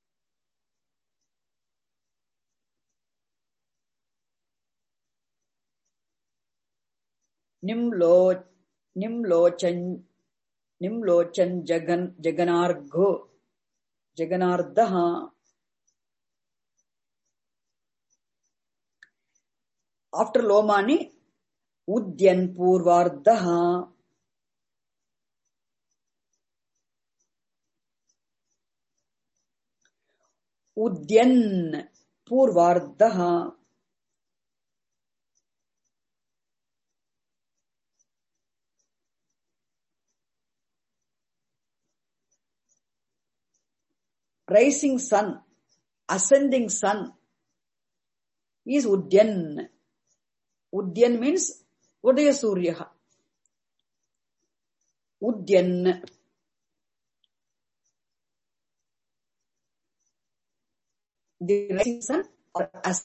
Nimlo, nimlochan, nimlochan jagan, jaganargho, jaganardaha. After lomani, udyan purvardaha. Udyan purvardaha. Rising sun, ascending sun is Udyan. Udyan means Udaya Suryaha. Udyan. The rising sun or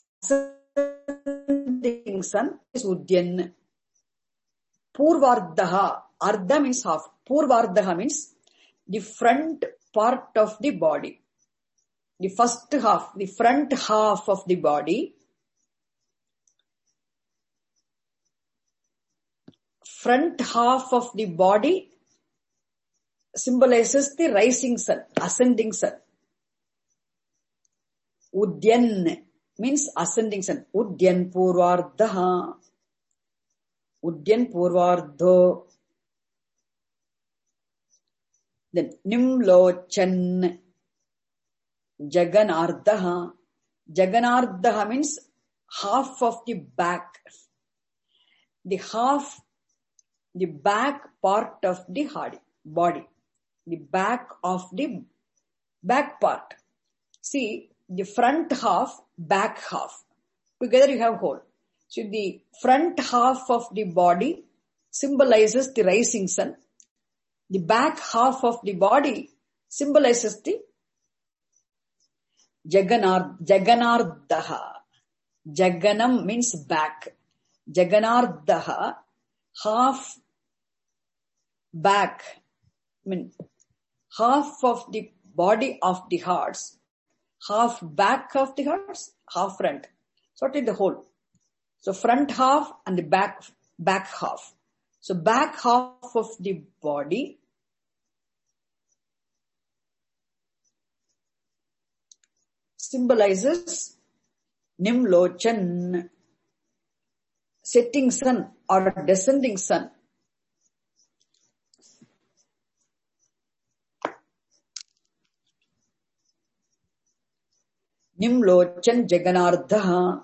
ascending sun is Udyan. Purvardaha. Ardha means half. Purvardaha means the front part of the body. the first half, the front half of the body, front half of the body symbolizes the rising sun, ascending sun. Udyan means ascending sun. Udyan purvardha. Udyan purvardho. Then Nimlochan Jaganardha. Jaganardha means half of the back. The half, the back part of the body. The back of the back part. See, the front half, back half. Together you have whole. So the front half of the body symbolizes the rising sun. The back half of the body symbolizes the Jaganar, Jaganardha. Jaganam means back. Jaganardha, half back, I mean half of the body of the horse, half back of the horse, half front. So what is the whole? So front half and the back, back half. So back half of the body symbolizes Nimlochan, setting sun or descending sun. Nimlochan Jaganardha.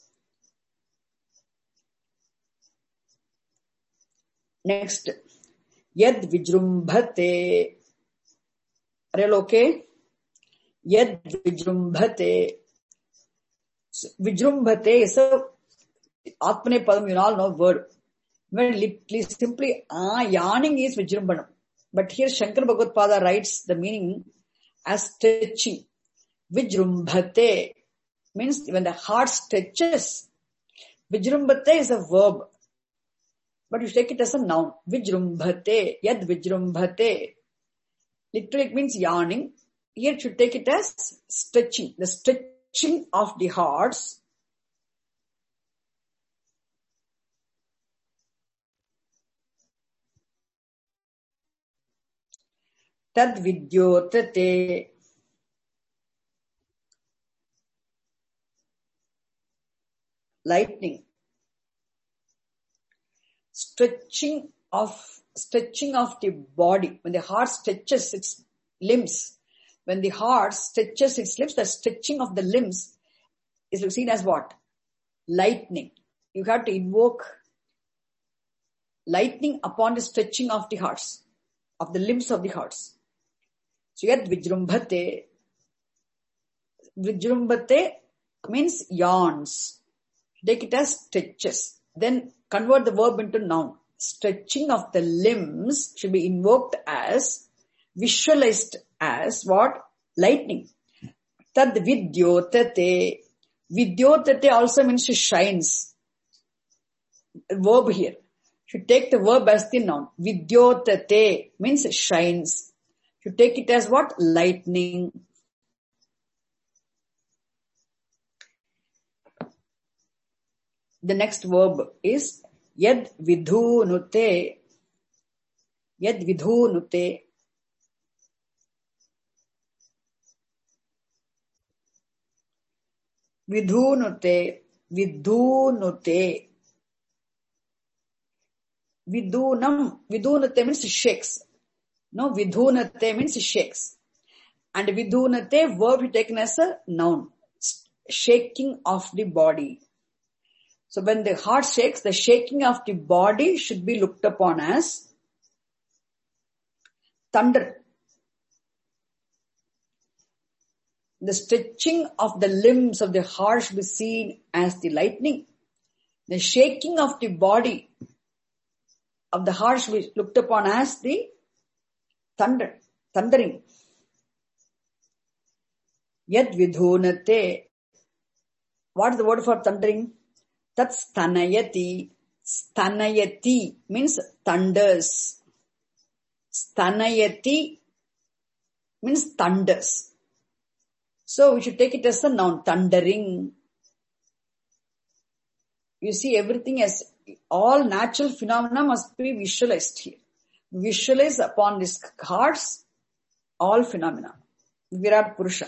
Next, Yad Vijrumbhate. Are you okay? Yad Vijrumbhate. Vijrumbhate is a Atmane Padam, you all know word. Very simply, ah, yarning is Vijrumbanam. But here Shankara Bhagavad writes the meaning as stretching. Vijrumbhate means when the heart stretches. Vijrumbhate is a verb. But you take it as a noun. Vijrumbhate, yad vijrumbhate. Literally it means yarning. Here you should take it as stretching. The stretching of the hearts. Tad vidyotate. Lightning. Stretching of, stretching of the body. When the heart stretches its limbs, when the heart stretches its limbs, the stretching of the limbs is seen as what? Lightning. You have to invoke lightning upon the stretching of the hearts, of the limbs of the hearts. So yad vijrumbhate. Vijrumbhate means yawns. Take it as stretches. Then convert the verb into noun. Stretching of the limbs should be invoked as, visualized as what? Lightning. Tad vidyotate. Vidyotate also means shines. Verb here. Should take the verb as the noun. Vidyotate means shines. Should take it as what? Lightning. The next verb is yad vidhunute. Yad vidhunute. Vidhunute. Vidhunute. Vidhunam. Vidhunate means shakes. No, vidhunate means shakes. And vidhunate verb taken as a noun. Shaking of the body. So when the heart shakes, the shaking of the body should be looked upon as thunder. The stretching of the limbs of the heart should be seen as the lightning. The shaking of the body of the heart should be looked upon as the thunder, thundering. Yad vidhunate. What is the word for thundering? Tat stanayati. Stanayati means thunders. Stanayati means thunders. So we should take it as a noun, thundering. You see, everything as all natural phenomena must be visualized here. Visualize upon these hearts all phenomena. Virat Purusha.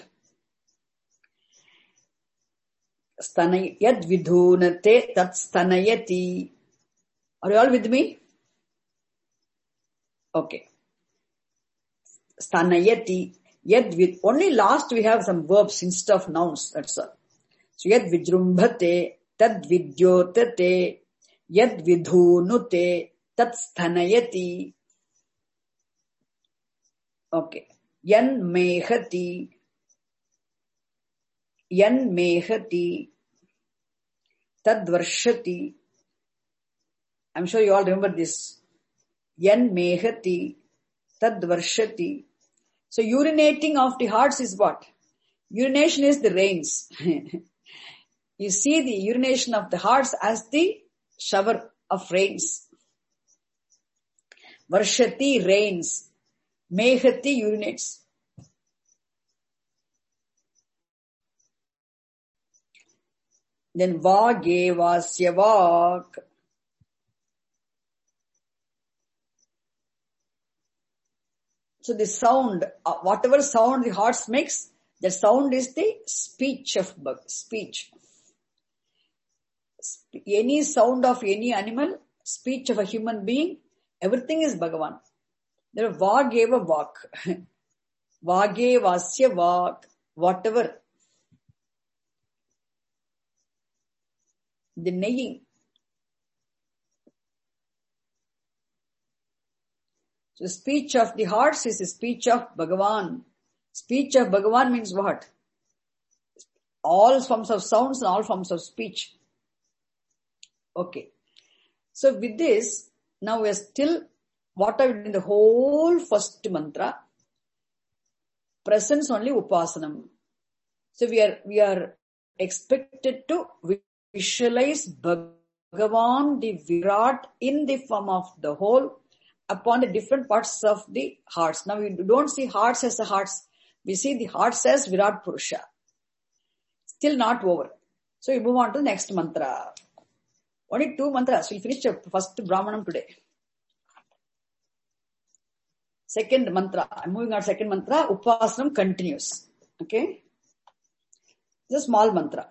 Stanay yad vidhunate tat stanayati. Are you all with me? Okay. Stanayati. Yad vid. Only last we have some verbs instead of nouns. That's all. So yad vidrumbhate tad vidyotate yad vidhunute tat stanayati. Okay. Yan mehati. Yan mehati. Tad varshati. I'm sure you all remember this. Yan mehati. Tad varshati. So urinating of the hearts is what? Urination is the rains. You see the urination of the hearts as the shower of rains. Varshati, rains. Mehati, urinates. Then vage vasya vak. So the sound, whatever sound the heart makes, the sound is the speech of speech. Any sound of any animal, speech of a human being, everything is Bhagavan. There are vageva vak. Vage vasya vak. Whatever. The neighing. So the speech of the hearts is the speech of Bhagavan. Speech of Bhagavan means what? All forms of sounds and all forms of speech. Okay. So with this, now we are still, what are we doing? The whole first mantra. Presence only upasanam. So we are, we are expected to visualize Bhagavan, the Virat, in the form of the whole, upon the different parts of the hearts. Now we don't see hearts as the hearts. We see the hearts as Virat Purusha. Still not over. So we move on to the next mantra. Only two mantras. We'll finish the first Brahmanam today. Second mantra. I'm moving on to second mantra. Upasanam continues. Okay. It's a small mantra.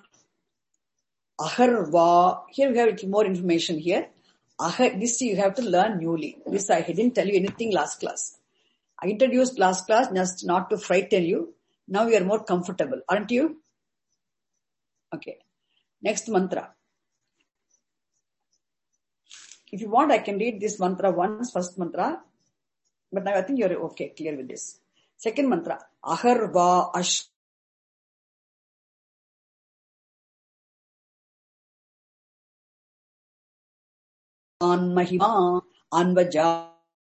Aharva. Here we have more information here. Ahar, this you have to learn newly. This I didn't tell you anything last class. I introduced last class just not to frighten you. Now you are more comfortable, aren't you? Okay. Next mantra. If you want, I can read this mantra once, first mantra. But now I think you are okay, clear with this. Second mantra. Aharva ash. An mahima anvaja.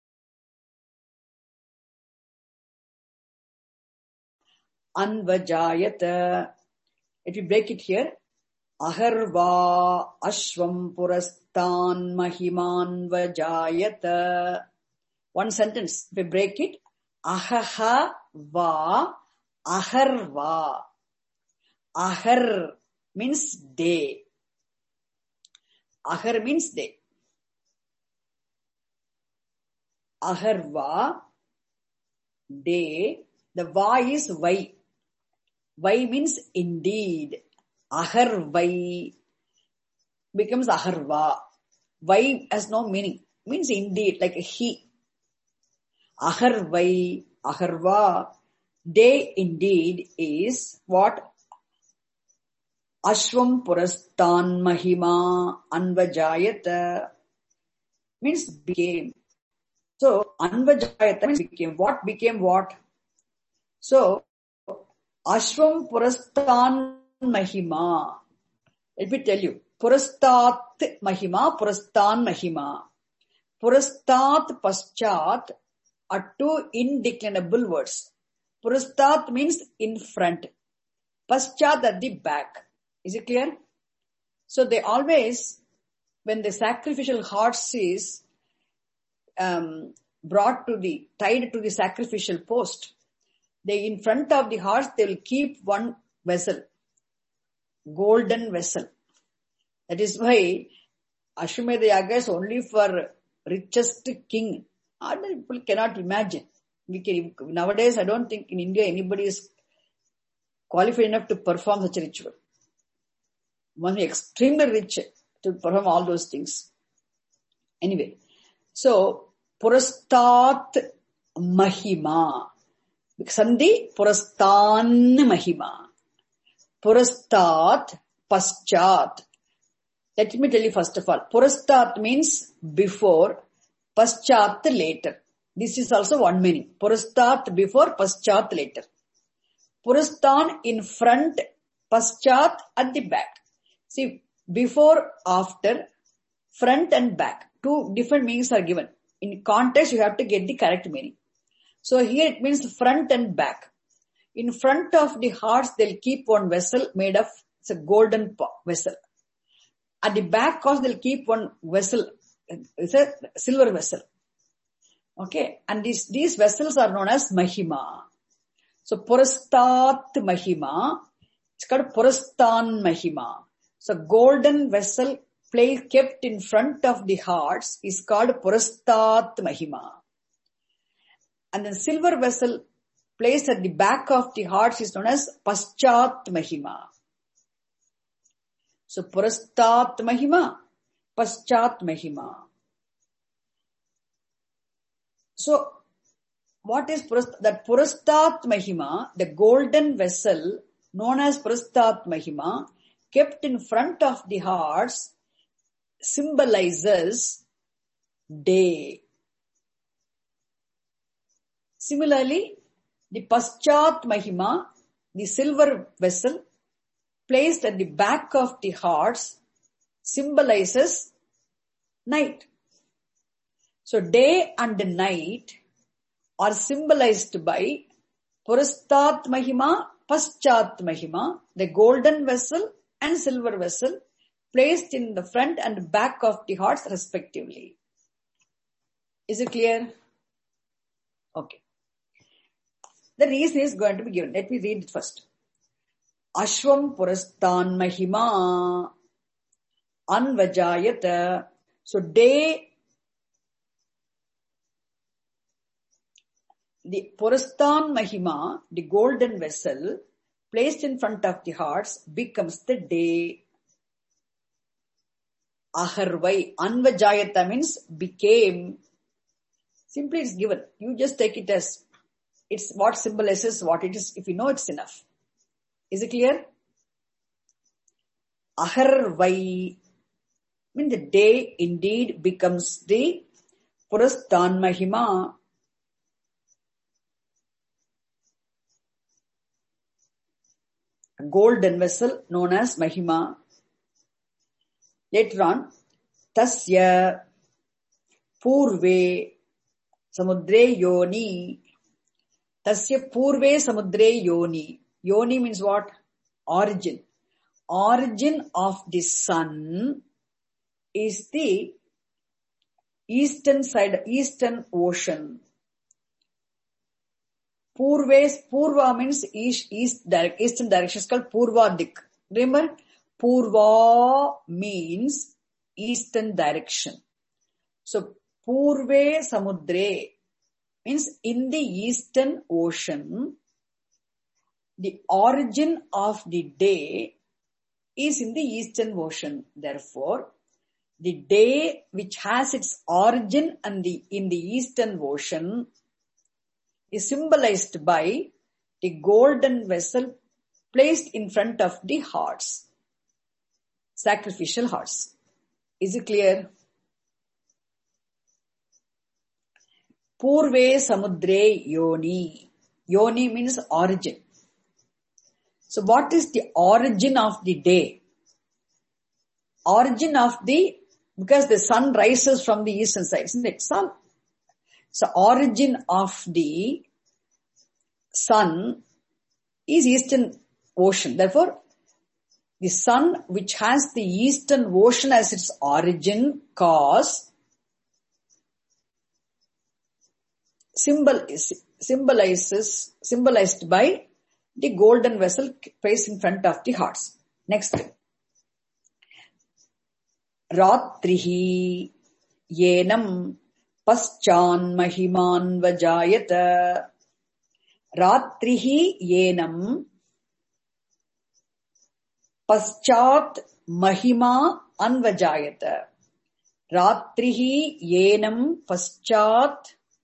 Anvajayata. If you break it here. Aharva ashvam purastan mahiman vajayata. One sentence. If we break it. Ahaha va aharva. Ahar means day. Ahar means day. Aharva, day. The va is vai. Vai means indeed. Aharvai becomes aharva. Vai has no meaning. Means indeed, like a he. Aharvai, aharva. Day indeed is what? Ashvam purastan mahima anvajayata. Means became. So, anvajayata means became. What became what? So, Ashvam purastan mahima. Let me tell you. Purastat mahima, purastan mahima. Purastat paschat are two indeclinable words. Purastat means in front. Paschat at the back. Is it clear? So they always, when the sacrificial horse is um, brought to the, tied to the sacrificial post, They, in front of the hearts, they will keep one vessel, golden vessel. That is why Ashwamedha Yaga is only for richest king. Ordinary people cannot imagine. We can, nowadays, I don't think in India anybody is qualified enough to perform such a ritual. One is extremely rich to perform all those things. Anyway, so Purastat Mahima. Sandhi Purastan Mahima. Purastat Paschat. Let me tell you first of all. Purastat means before, Paschat later. This is also one meaning. Purastat before, Paschat later. Purastan in front, Paschat at the back. See, before, after, front and back. Two different meanings are given. In context, you have to get the correct meaning. So here it means front and back. In front of the hearts, they'll keep one vessel made of, it's a golden vessel. At the back course, they'll keep one vessel, it's a silver vessel. Okay, and these, these vessels are known as Mahima. So Purastat Mahima, it's called Purastan Mahima. So golden vessel placed kept in front of the hearts is called Purastat Mahima. And the silver vessel placed at the back of the hearts is known as Paschat Mahima. So Purastat Mahima, Paschat Mahima. So what is Purastat? That Purastat Mahima, the golden vessel known as Purastat Mahima, kept in front of the hearts, symbolizes day. Similarly, the Paschat Mahima, the silver vessel placed at the back of the hearts, symbolizes night. So day and night are symbolized by Purastat Mahima, Paschat Mahima, the golden vessel and silver vessel placed in the front and back of the hearts respectively. Is it clear? Okay. The reason is going to be given. Let me read it first. Ashwam Purastan Mahima Anvajayata. So day, the Purastan Mahima, the golden vessel placed in front of the hearts, becomes the day. Aharvai, Anvajayata means became. Simply it's given. You just take it as it's what symbolizes what it is. If you know, it's enough. Is it clear? Aharvai means the day indeed becomes the Purastan Mahima. A golden vessel known as Mahima. Later on, Tasya Purve Samudre Yoni. Tasya Purve Samudre Yoni. Yoni means what? Origin. Origin of the sun is the eastern side, eastern ocean. Purve, Purva means east, east, direct, eastern direction is called Purva Dik. Remember? Purva means eastern direction. So, Purve Samudre means in the eastern ocean, the origin of the day is in the eastern ocean. Therefore, the day which has its origin in the, in the eastern ocean is symbolized by the golden vessel placed in front of the hearts, sacrificial hearts. Is it clear? Purve Samudre Yoni. Yoni means origin. So what is the origin of the day? Origin of the, because the sun rises from the eastern side, isn't it? Sun. So origin of the sun is eastern ocean. Therefore, the sun which has the eastern ocean as its origin, cause, symbol is symbolizes, symbolized by the golden vessel placed in front of the hearts. Next. Ratrihi yenam paschan mahiman vajayata. Ratrihi yenam paschat mahima anvajayata. Ratrihi yenam paschat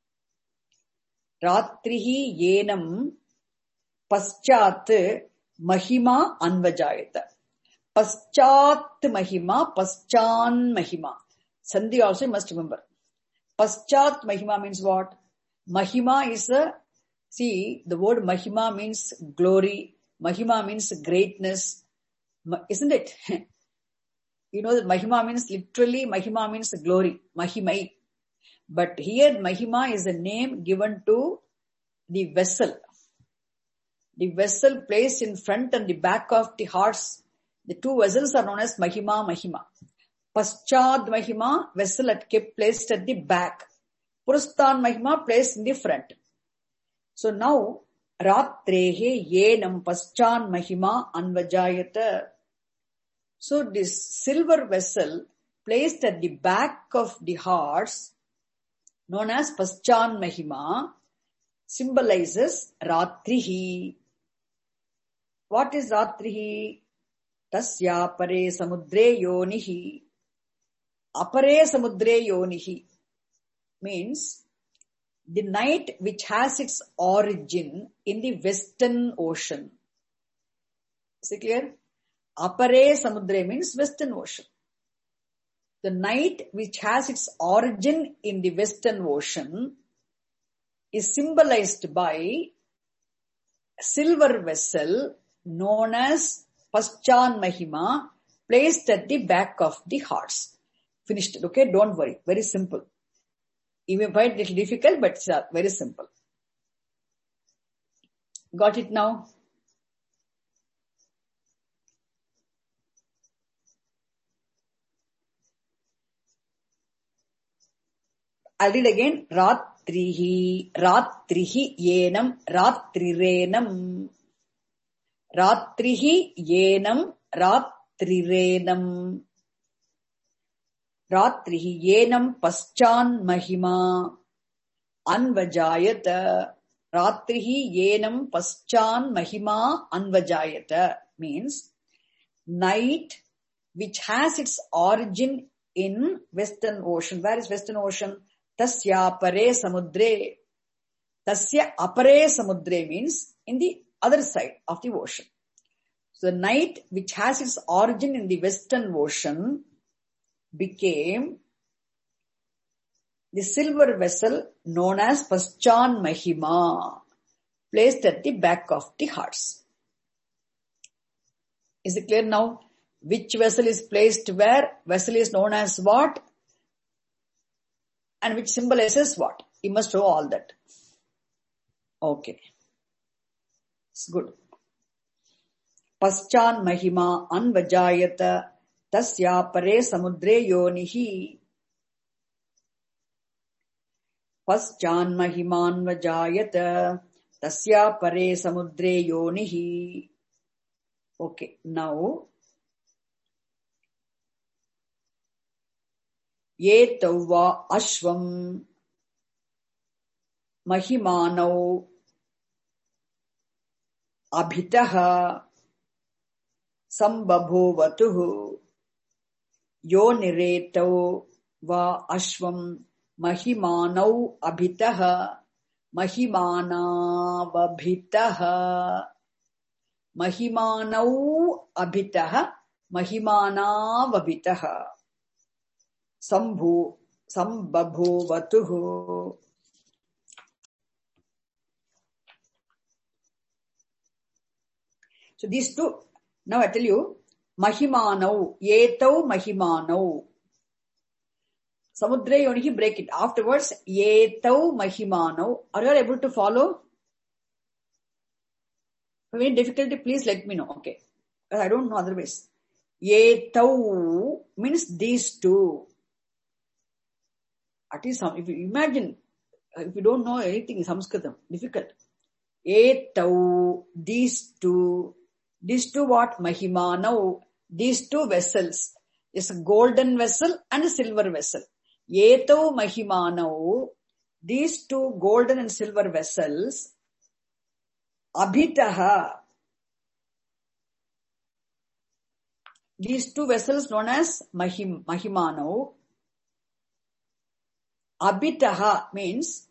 Ratrihi yenam paschat mahima anvajayata. Paschat mahima, paschan mahima. Sandhi also you must remember. Paschat mahima means what? Mahima is a, see, the word mahima means glory. Mahima means greatness. Isn't it? You know that mahima means literally, mahima means glory. Mahimai. But here mahima is a name given to the vessel. The vessel placed in front and the back of the hearts. The two vessels are known as mahima, mahima. Paschad mahima, vessel at kept placed at the back. Purustan mahima placed in the front. So now, ratrehe yenam paschan mahima anvajayata. So this silver vessel placed at the back of the hearts, known as paschan mahima, symbolizes ratrihi. What is ratrihi? Tasya pare samudre yonihi. Apare samudre yonihi means the night which has its origin in the Western Ocean. Is it clear? Apare samudre means Western Ocean. The night which has its origin in the Western Ocean is symbolized by silver vessel known as Paschan Mahima placed at the back of the hearts. Finished. Okay, don't worry. Very simple. You may find it a little difficult, but it's very simple. Got it now? I'll read again. Ratrihi, Ratrihi yenam, Ratrirenam. Ratrihi yenam, Ratrirenam. Ratrihi yenam paschan mahima anvajayata. Ratrihi yenam paschan mahima anvajayata means night which has its origin in Western Ocean. Where is Western Ocean? Tasya pare samudre. Tasya apare samudre means in the other side of the ocean. So the night which has its origin in the Western Ocean became the silver vessel known as Paschan Mahima, placed at the back of the hearts. Is it clear now? Which vessel is placed where? Vessel is known as what? And which symbolizes what? You must know all that. Okay. It's good. Paschan Mahima anvajayata tasya pare samudre yonihi. Paschan Mahiman vajayata tasya pare samudre yonihi. Okay, now ye tavva ashvam mahimanau abhitaha sambabhovatuhu yoniretau va ashvam mahimanau abhitaha mahimanavabhitaha mahimanau abhitaha mahimanavabhitaha sambhu sambabhovatuhu. So these two, now I tell you, mahimanau, yetau mahimanau. Samudre yonihi, break it. Afterwards, yetau mahimanau. Are you able to follow? If any difficulty, please let me know. Okay. Because I don't know otherwise. Yetau means these two. At least, if you imagine if you don't know anything in Sanskritam, difficult. Etau, these two, these two what? Mahimanau, these two vessels. Is a golden vessel and a silver vessel. Etau Mahimanau, these two golden and silver vessels. Abhitaha, these two vessels known as Mahim, Mahimanau. Abhitaha means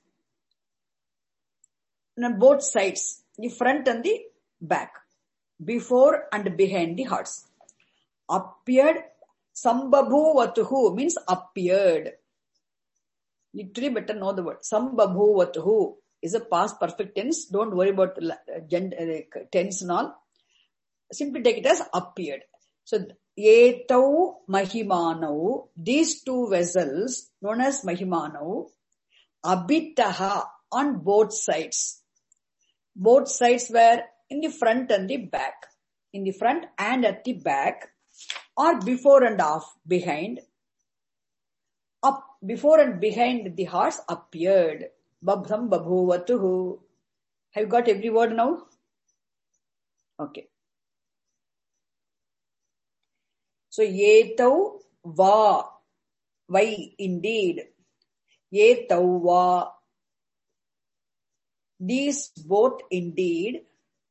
on both sides, the front and the back, before and behind the hearts. Appeared, Sambabhuvatuhu means appeared. Literally better know the word. Sambabhuvatuhu is a past perfect tense. Don't worry about the gender, tense and all. Simply take it as appeared. So, Etau Mahimanau, these two vessels known as Mahimanau, Abhitaha on both sides. Both sides were in the front and the back. In the front and at the back, or before and off, behind. Up, before and behind the hearts appeared. Babham babhuvatuhu. Have you got every word now? Okay. So, etau va, why indeed. Etau va, these both indeed.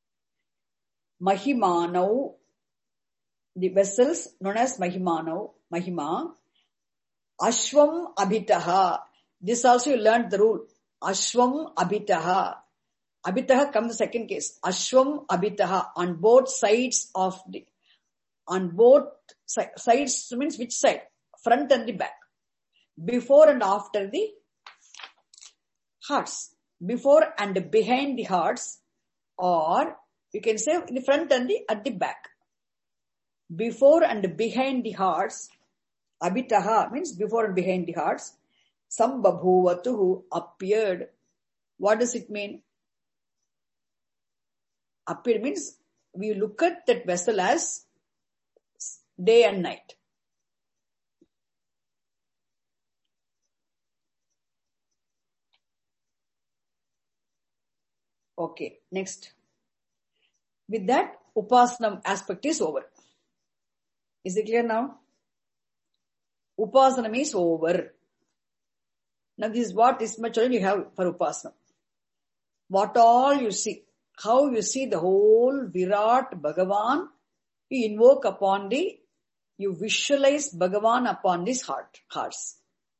Mahimanau, the vessels known as Mahimanau, Mahima. Ashvam abhitaha, this also you learned the rule. Ashvam abhitaha. Abhitaha comes the second case. Ashvam abhitaha, on both sides of the, on both si- sides means which side? Front and the back. Before and after the hearts. Before and behind the hearts, or you can say in the front and the at the back. Before and behind the hearts, abhitaha means before and behind the hearts. Sambabhuvatuhu appeared. What does it mean? Appeared means we look at that vessel as day and night. Okay, next. With that, Upasana aspect is over. Is it clear now? Upasana is over. Now this is what is much you have for Upasana. What all you see, how you see the whole Virat Bhagavan, you invoke upon the, you visualize Bhagavan upon this heart, hearts.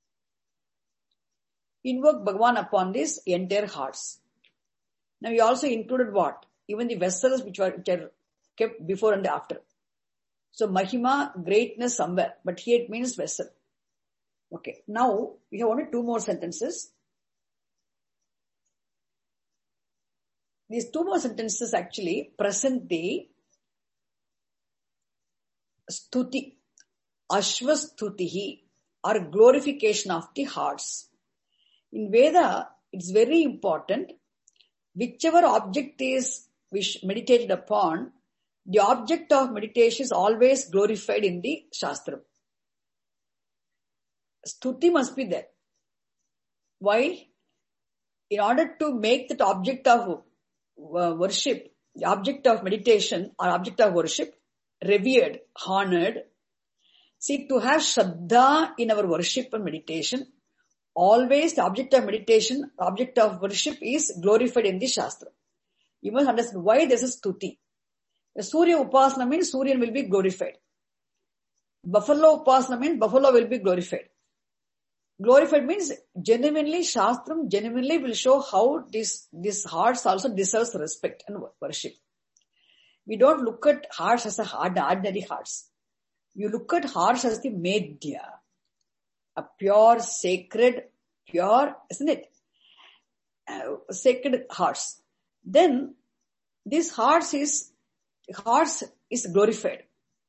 Invoke Bhagavan upon this entire hearts. Now you also included what? Even the vessels which are, which are kept before and after. So Mahima, greatness somewhere, but here it means vessel. Okay, now we have only two more sentences. These two more sentences actually present the stuti, ashvastutihi, or glorification of the hearts. In Veda, it's very important, whichever object is meditated upon, the object of meditation is always glorified in the Shastra. Stuti must be there. Why? In order to make that object of uh, worship, the object of meditation or object of worship, revered, honored. See, to have Shraddha in our worship and meditation, always the object of meditation, object of worship is glorified in the Shastra. You must understand why there is a stuti. The Surya Upasana means Surya will be glorified. Buffalo Upasana means buffalo will be glorified. Glorified means genuinely, Shastram genuinely will show how this, this hearts also deserves respect and worship. We don't look at hearts as a hard, ordinary hearts. You look at hearts as the Medya. A pure, sacred, pure, isn't it? Uh, sacred hearts. Then, this hearts is, hearts is glorified.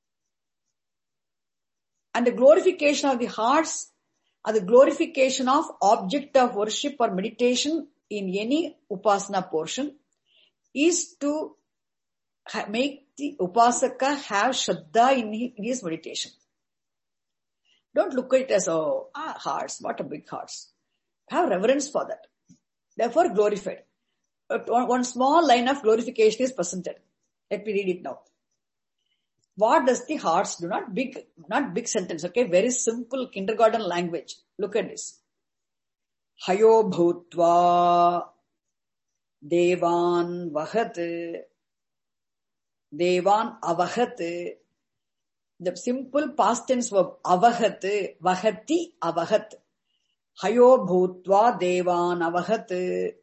And the glorification of the hearts or the glorification of object of worship or meditation in any Upasana portion is to ha- make the Upasaka have Shraddha in his meditation. Don't look at it as, oh, ah, hearts, what a big hearts. Have reverence for that. Therefore glorified. One small line of glorification is presented. Let me read it now. What does the hearts do? Not big, not big sentence, okay? Very simple kindergarten language. Look at this. Hayo bhutva devan vahat devan avahat. The simple past tense verb avahat, vahati, avahat. Hayo bhutva devan avahat.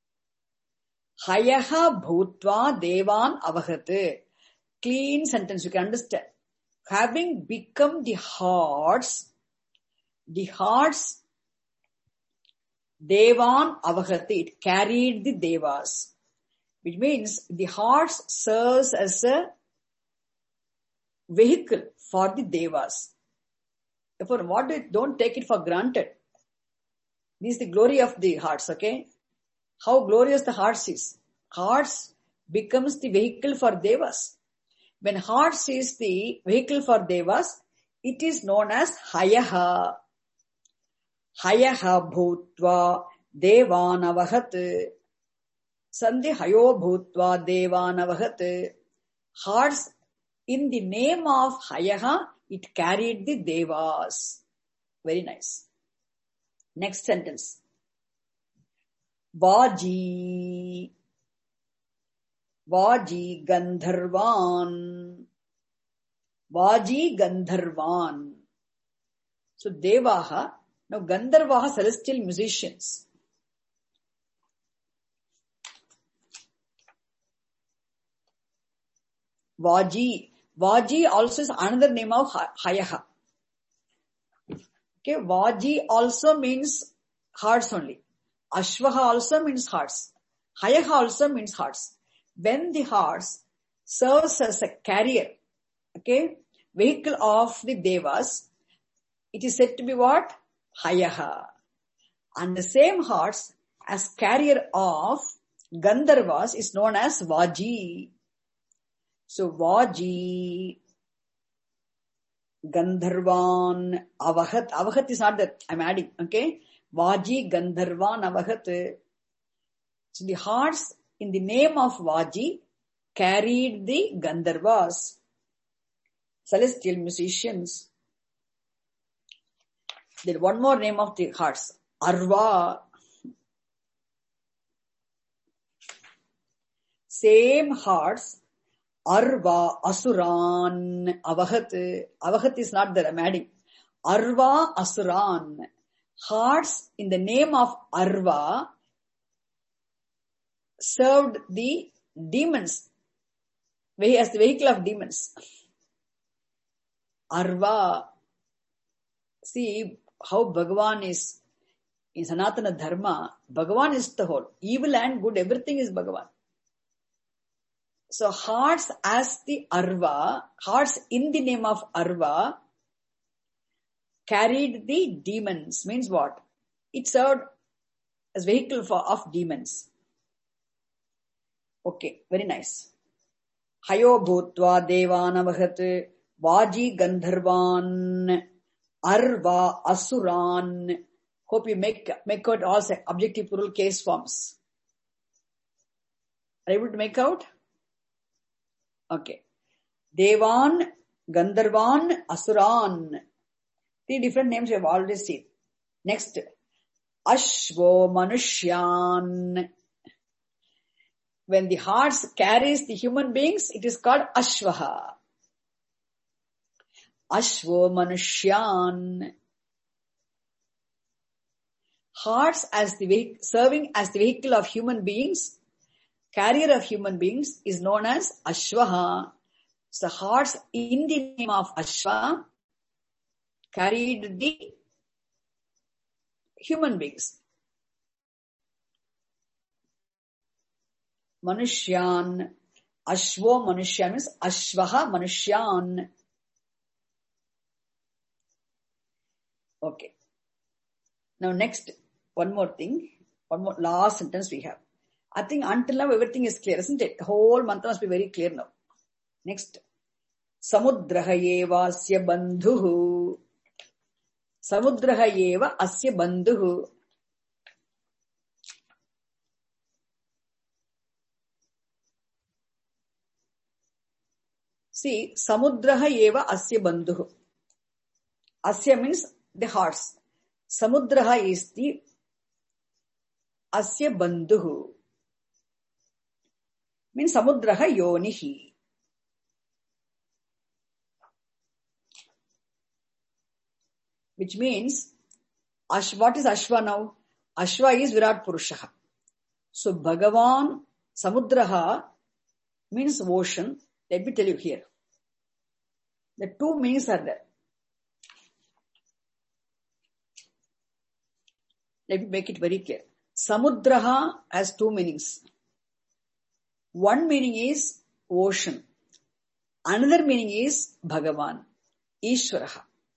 Hayaha bhutva devan avahat. Clean sentence, you can understand. Having become the hearts, the hearts, devan avahati, it carried the devas. Which means the hearts serves as a vehicle for the devas. Therefore, what do, don't take it for granted. This is the glory of the hearts, okay? How glorious the hearts is. Hearts becomes the vehicle for devas. When hearts is the vehicle for devas, it is known as hayaha. Hayaha bhutva devanavahat. Sandhi hayo bhutva devanavahat. Hearts, in the name of hayaha, it carried the devas. Very nice. Next sentence. Vaji. Vaji Gandharvan. Vaji Gandharvan. So Devaha, now Gandharvaha, celestial musicians. Vaji. Vaji also is another name of Hayaha. Okay, Vaji also means hearts only. Ashvaha also means hearts. Hayaha also means hearts. When the hearts serves as a carrier, okay, vehicle of the devas, it is said to be what? Hayaha. And the same hearts as carrier of Gandharvas is known as Vaji. So Vaji, Gandharvan, Avahat. Avahat is not that, I'm adding, okay? Vaji, Gandharvan, Avahat. So the hearts in the name of Vaji carried the Gandharvas, celestial musicians. Then one more name of the hearts, Arva. Same hearts, Arva, Asuran, Avahat. Avahat is not there, I'm adding. Arva, Asuran. Hearts in the name of Arva served the demons as the vehicle of demons. Arva. See how Bhagavan is in Sanatana Dharma. Bhagavan is the whole. Evil and good, everything is Bhagavan. So hearts as the Arva, hearts in the name of Arva carried the demons. Means what? It served as vehicle for of demons. Okay, very nice. Hayo bhutva devanavahat, Vaji Gandharvan, Arva Asuran. Hope you make, make out all objective plural case forms. Are you able to make out? Okay. Devan, Gandharvan, Asuran. Three different names we have already seen. Next. Ashvo Manushyan. When the hearts carries the human beings, it is called Ashvaha. Ashvo Manushyan. Hearts as the vehicle, serving as the vehicle of human beings, carrier of human beings is known as Ashvaha. So hearts in the name of Ashva carried the human beings. Manushyan. Ashvo Manushyan means Ashvaha Manushyan. Okay. Now next, one more thing. One more last sentence we have. I think until now everything is clear, isn't it? The whole mantra must be very clear now. Next. Samudraha eva asya bandhuhu. Samudraha eva asya bandhuhu. See, samudraha eva asya bandhuhu. Asya means the hearts. Samudraha is the asya bandhuhu. Means samudraha yonihi. Which means, Ash, what is Ashva now? Ashva is Virat Purushaha. So Bhagavan, Samudraha means ocean. Let me tell you here. The two meanings are there. Let me make it very clear. Samudraha has two meanings. One meaning is ocean. Another meaning is Bhagavan, Ishvaraha.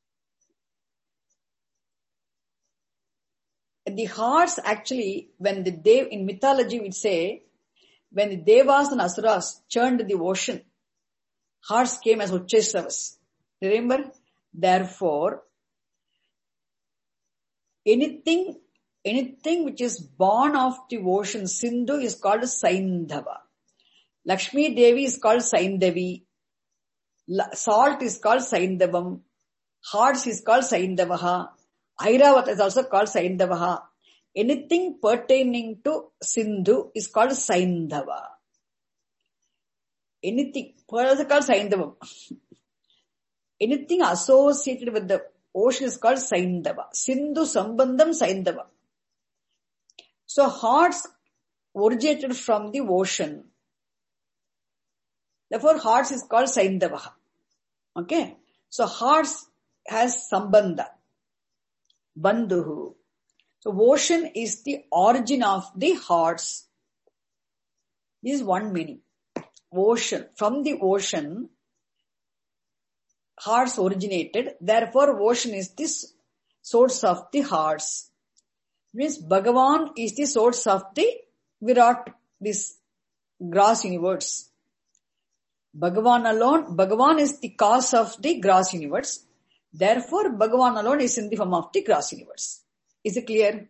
The hearts actually, when the Dev, in mythology we say, when the Devas and Asuras churned the ocean, hearts came as Uchesavas. Remember? Therefore, anything, anything which is born of the ocean, Sindhu, is called Saindhava. Lakshmi Devi is called Saindhavi. Salt is called Saindhavam. Hearts is called Saindhavaha. Airavata is also called Saindhavaha. Anything pertaining to Sindhu is called Saindhava. Anything, also called Saindhavam. Anything associated with the ocean is called Saindhava. Sindhu Sambandham Saindhava. So hearts originated from the ocean. Therefore hearts is called Saindhavaha. Okay. So hearts has Sambandha. Bandhuhu. So ocean is the origin of the hearts. This is one meaning. Ocean. From the ocean, hearts originated. Therefore, ocean is the source of the hearts. Means Bhagavan is the source of the Virat, this gross universe. Bhagavan alone, Bhagavan is the cause of the gross universe. Therefore, Bhagavan alone is in the form of the gross universe. Is it clear?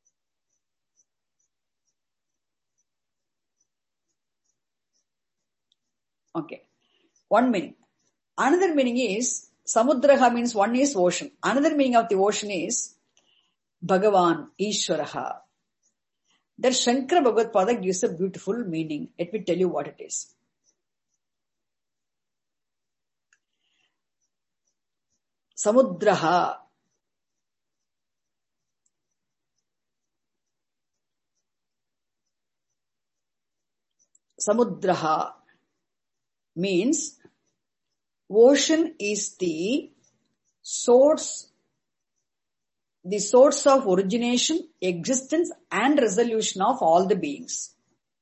Okay. One meaning. Another meaning is, Samudraha means one is ocean. Another meaning of the ocean is Bhagavan, Ishvaraha. That Shankara Bhagavad Pada gives a beautiful meaning. Let me tell you what it is. Samudraha. Samudraha means ocean is the source, the source of origination, existence and resolution of all the beings.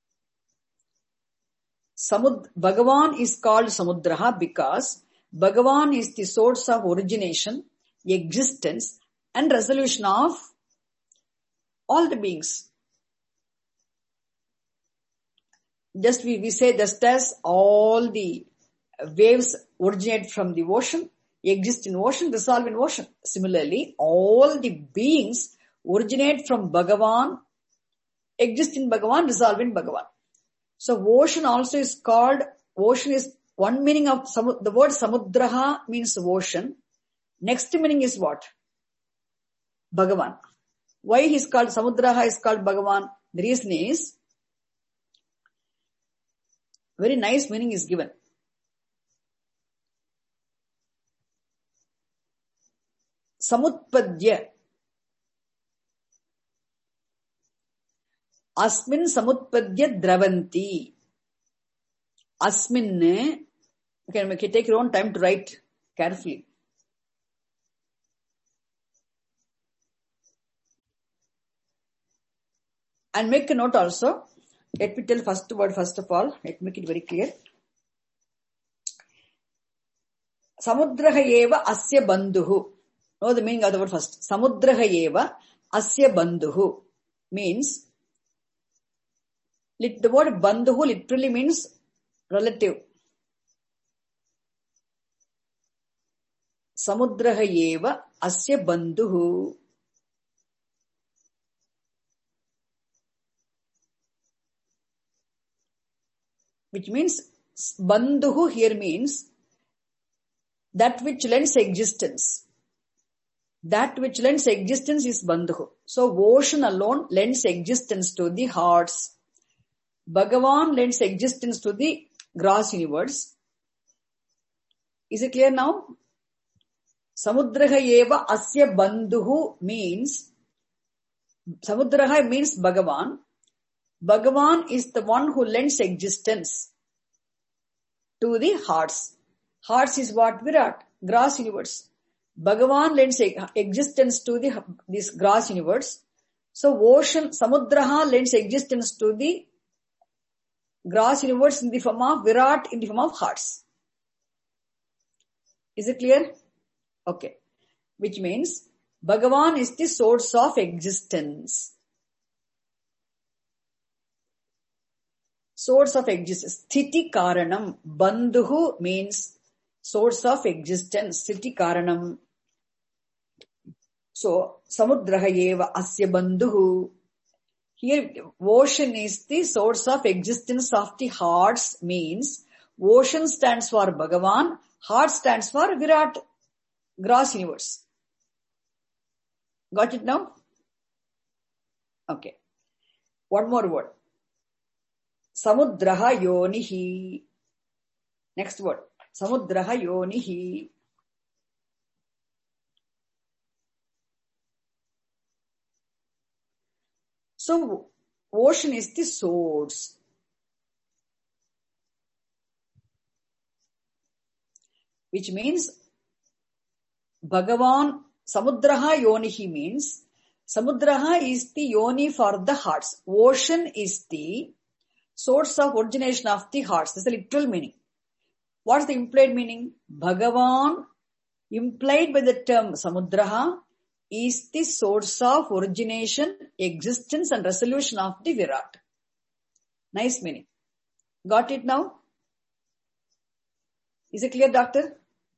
Samud- Bhagavan is called Samudraha because Bhagavan is the source of origination, existence and resolution of all the beings. Just we, we say just as all the waves originate from the ocean, exist in ocean, dissolve in ocean. Similarly, all the beings originate from Bhagavan, exist in Bhagavan, dissolve in Bhagavan. So ocean also is called, ocean is one meaning of the word Samudraha means ocean. Next meaning is what? Bhagavan. Why he is called Samudraha is called Bhagavan? The reason is, very nice meaning is given. Samutpadya. Asmin samutpadya dravanti. Asmin, okay, you can take your own time to write carefully. And make a note also. Let me tell first word first of all. Let me make it very clear. Samudraha eva asya bandhuhu. Know the meaning of the word first. Samudraha eva asya bandhuhu means, the word bandhuhu literally means relative. Samudraha eva asya bandhuhu. Which means Bandhuhu here means that which lends existence. That which lends existence is Bandhuhu. So ocean alone lends existence to the hearts. Bhagavan lends existence to the gross universe. Is it clear now? Samudraha eva asya bandhuhu means, Samudraha means Bhagavan. Bhagavan is the one who lends existence to the hearts. Hearts is what? Virat, gross universe. Bhagavan lends existence to the this gross universe. So ocean, Samudraha lends existence to the gross universe in the form of Virat, in the form of hearts. Is it clear? Okay. Which means Bhagavan is the source of existence. Source of existence. Sthiti Karanam. Bandhuhu means source of existence. Sthiti Karanam. So, Samudraha eva asya bandhuhu. Here, ocean is the source of existence of the hearts, means ocean stands for Bhagavan, heart stands for Virat, gross universe. Got it now? Okay. One more word. Samudraha yonihi. Next word. Samudraha yonihi. So, ocean is the source. Which means, Bhagavan, Samudraha yonihi means, Samudraha is the yoni for the hearts. Ocean is the source of origination of the hearts. That's the literal meaning. What's the implied meaning? Bhagavan, implied by the term Samudraha, is the source of origination, existence and resolution of the Virat. Nice meaning. Got it now? Is it clear, doctor?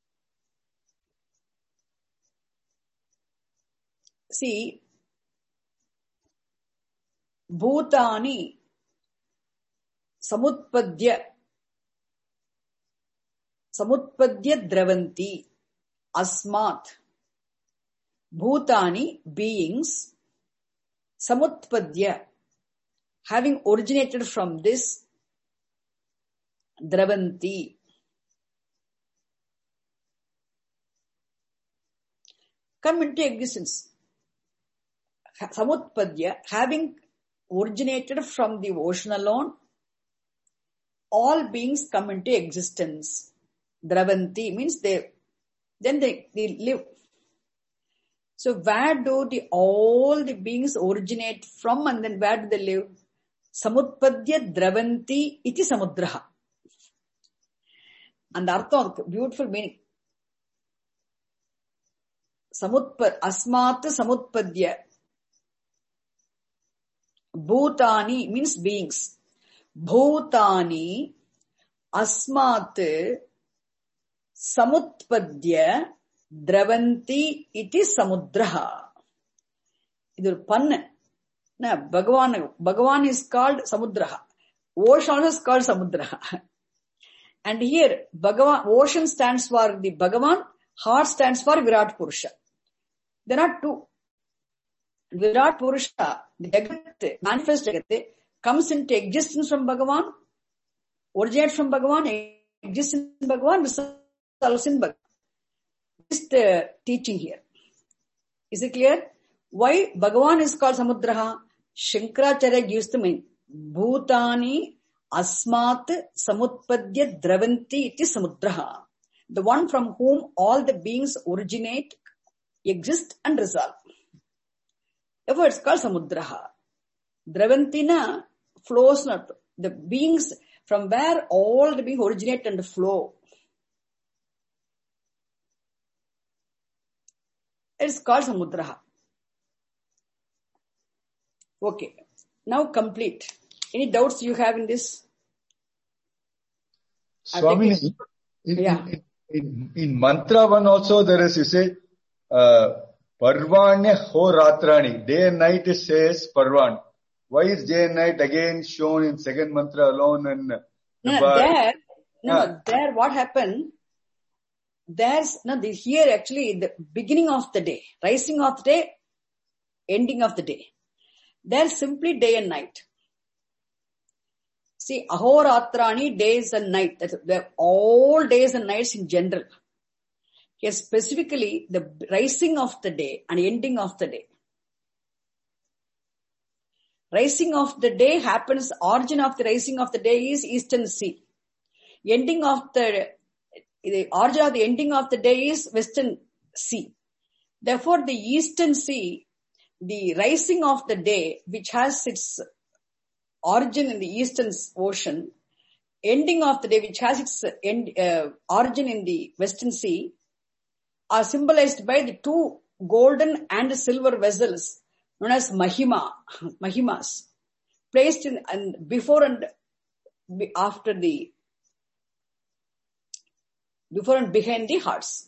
See, Bhutani Samutpadya Samutpadya Dravanti Asmat. Bhutani, beings, Samutpadya, having originated from this, Dravanti. Come into existence. Samutpadya, having originated from the ocean alone, all beings come into existence. Dravanti means they, then they, they live. So where do the all the beings originate from and then where do they live? Samutpadya Dravanti iti Samudraha. And the artham, beautiful meaning. Samutpad, Asmat Samutpadya. Bhutani means beings. Bhutani Asmat Samutpadya Dravanti iti Samudraha. This is pun. Bhagavan, Bhagavan is called Samudraha. Ocean also is called Samudraha. And here, Bhagavan, ocean stands for the Bhagavan, heart stands for Virat Purusha. There are two. Virat Purusha, the Jagat, manifest Jagat, comes into existence from Bhagavan, originates from Bhagavan, exists in Bhagavan, results in Bhagavan. This is the teaching here. Is it clear? Why Bhagavan is called Samudraha? Shankaracharya gives the meaning. Bhutani Asmat Samutpadya Dravanti iti Samudraha. The one from whom all the beings originate, exist and resolve. Therefore it's called Samudraha. Dravantina flows not. The beings from where all the beings originate and flow. It's called Samudraha. Okay. Now complete. Any doubts you have in this? Swamini, in, yeah. in, in, in mantra one also there is, you say, uh, Parvanya ho ratrani. Day and night it says Parvan. Why is day and night again shown in second mantra alone? And no, there, No, Ah. no, there what happened, there's, no, the, here actually the beginning of the day, rising of the day, ending of the day. There's simply day and night. See, ahoratrani, days and night. That's, they're all days and nights in general. Here specifically the rising of the day and ending of the day. Rising of the day happens, origin of the rising of the day is Eastern Sea. Ending of the, the origin of the ending of the day is Western Sea. Therefore, the Eastern Sea, the rising of the day, which has its origin in the Eastern Ocean, ending of the day, which has its end, uh, origin in the Western Sea, are symbolized by the two golden and silver vessels known as Mahima, Mahimas, placed in and before and after the, before and behind the hearts.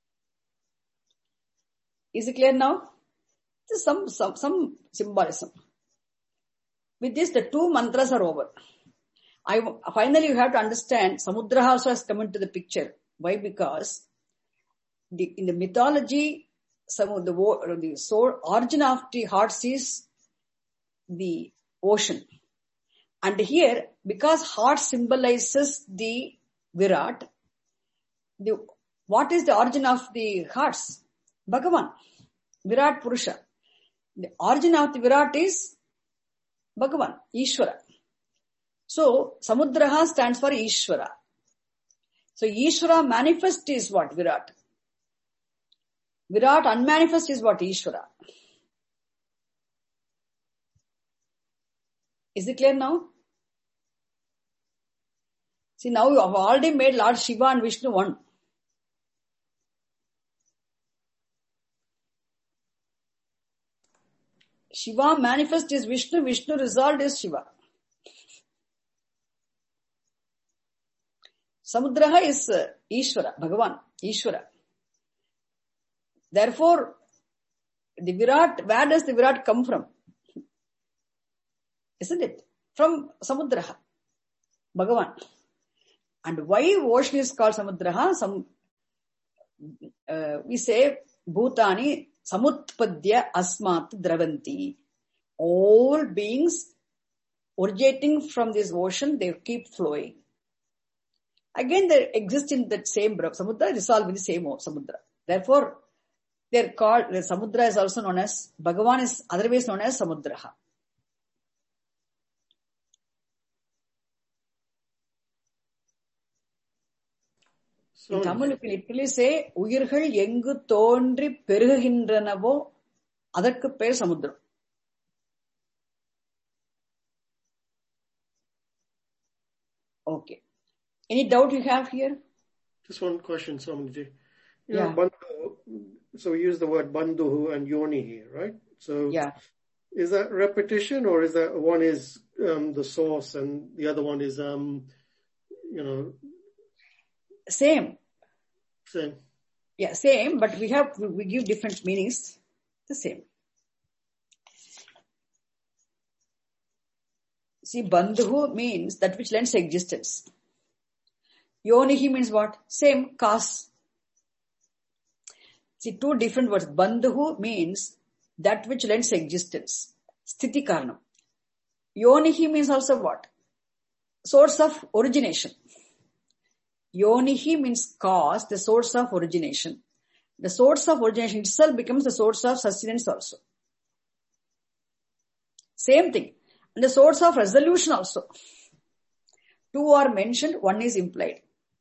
Is it clear now? There's some, some, some symbolism. With this, the two mantras are over. I, finally, you have to understand, Samudra also has come into the picture. Why? Because the, in the mythology, some of the, the soul, origin of the hearts is the ocean. And here, because heart symbolizes the Virat, the, what is the origin of the hearts? Bhagavan, Virat Purusha. The origin of the Virat is Bhagavan, Ishvara. So, Samudraha stands for Ishvara. So, Ishvara manifest is what? Virat. Virat unmanifest is what? Ishvara. Is it clear now? See, now you have already made Lord Shiva and Vishnu one. Shiva manifest is Vishnu, Vishnu resolved is Shiva. Samudraha is uh, Ishvara, Bhagavan, Ishvara. Therefore, the Virat, where does the Virat come from? Isn't it? From Samudraha, Bhagavan. And why ocean is called Samudraha? Some, uh, we say, Bhutani Samutpadya Asmat Dravanti. All beings originating from this ocean, they keep flowing. Again, they exist in that same Samudra, dissolve in the same Samudra. Therefore, they're called, the Samudra is also known as, Bhagavan is otherwise known as Samudraha. So, in Tamil, you can literally say, Uyirgal yengu tondri peruginranavo, adakku per Samudra. Okay. Any doubt you have here? Just one question, Swamiji. You Yeah. know, bandhu, so we use the word bandhu and yoni here, right? So Yeah. is that repetition, or is that one is um, the source and the other one is, um, you know, Same. same? Yeah, same, but we have, we give different meanings. The same. See, bandhu means that which lends existence. Yonihi means what? Same, cause. See, two different words. Bandhu means that which lends existence. Sthiti karanam. Yonihi means also what? Source of origination. Yonihi means cause, the source of origination. The source of origination itself becomes the source of sustenance also. Same thing. And the source of resolution also. Two are mentioned, one is implied.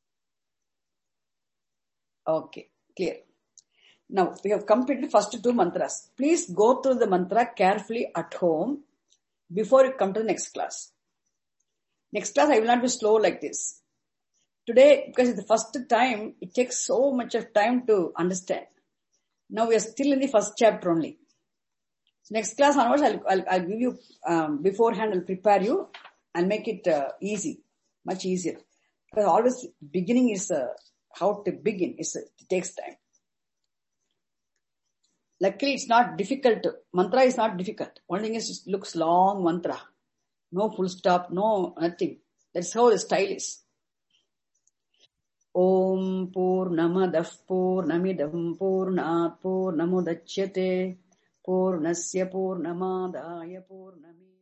Okay, clear. Now, we have completed first two mantras. Please go through the mantra carefully at home before you come to the next class. Next class, I will not be slow like this. Today, because it's the first time, it takes so much of time to understand. Now we are still in the first chapter only. So next class onwards, I'll, I'll, I'll give you, um, beforehand, I'll prepare you and make it uh, easy, much easier. Because always beginning is, uh, how to begin, is, uh, it takes time. Luckily, it's not difficult. To, mantra is not difficult. One thing is, it looks long mantra. No full stop, no nothing. That's how the style is. Om Purnamadah Purnamidam Purnat Purnamudachyate Purnasya Purnamadaya Purnami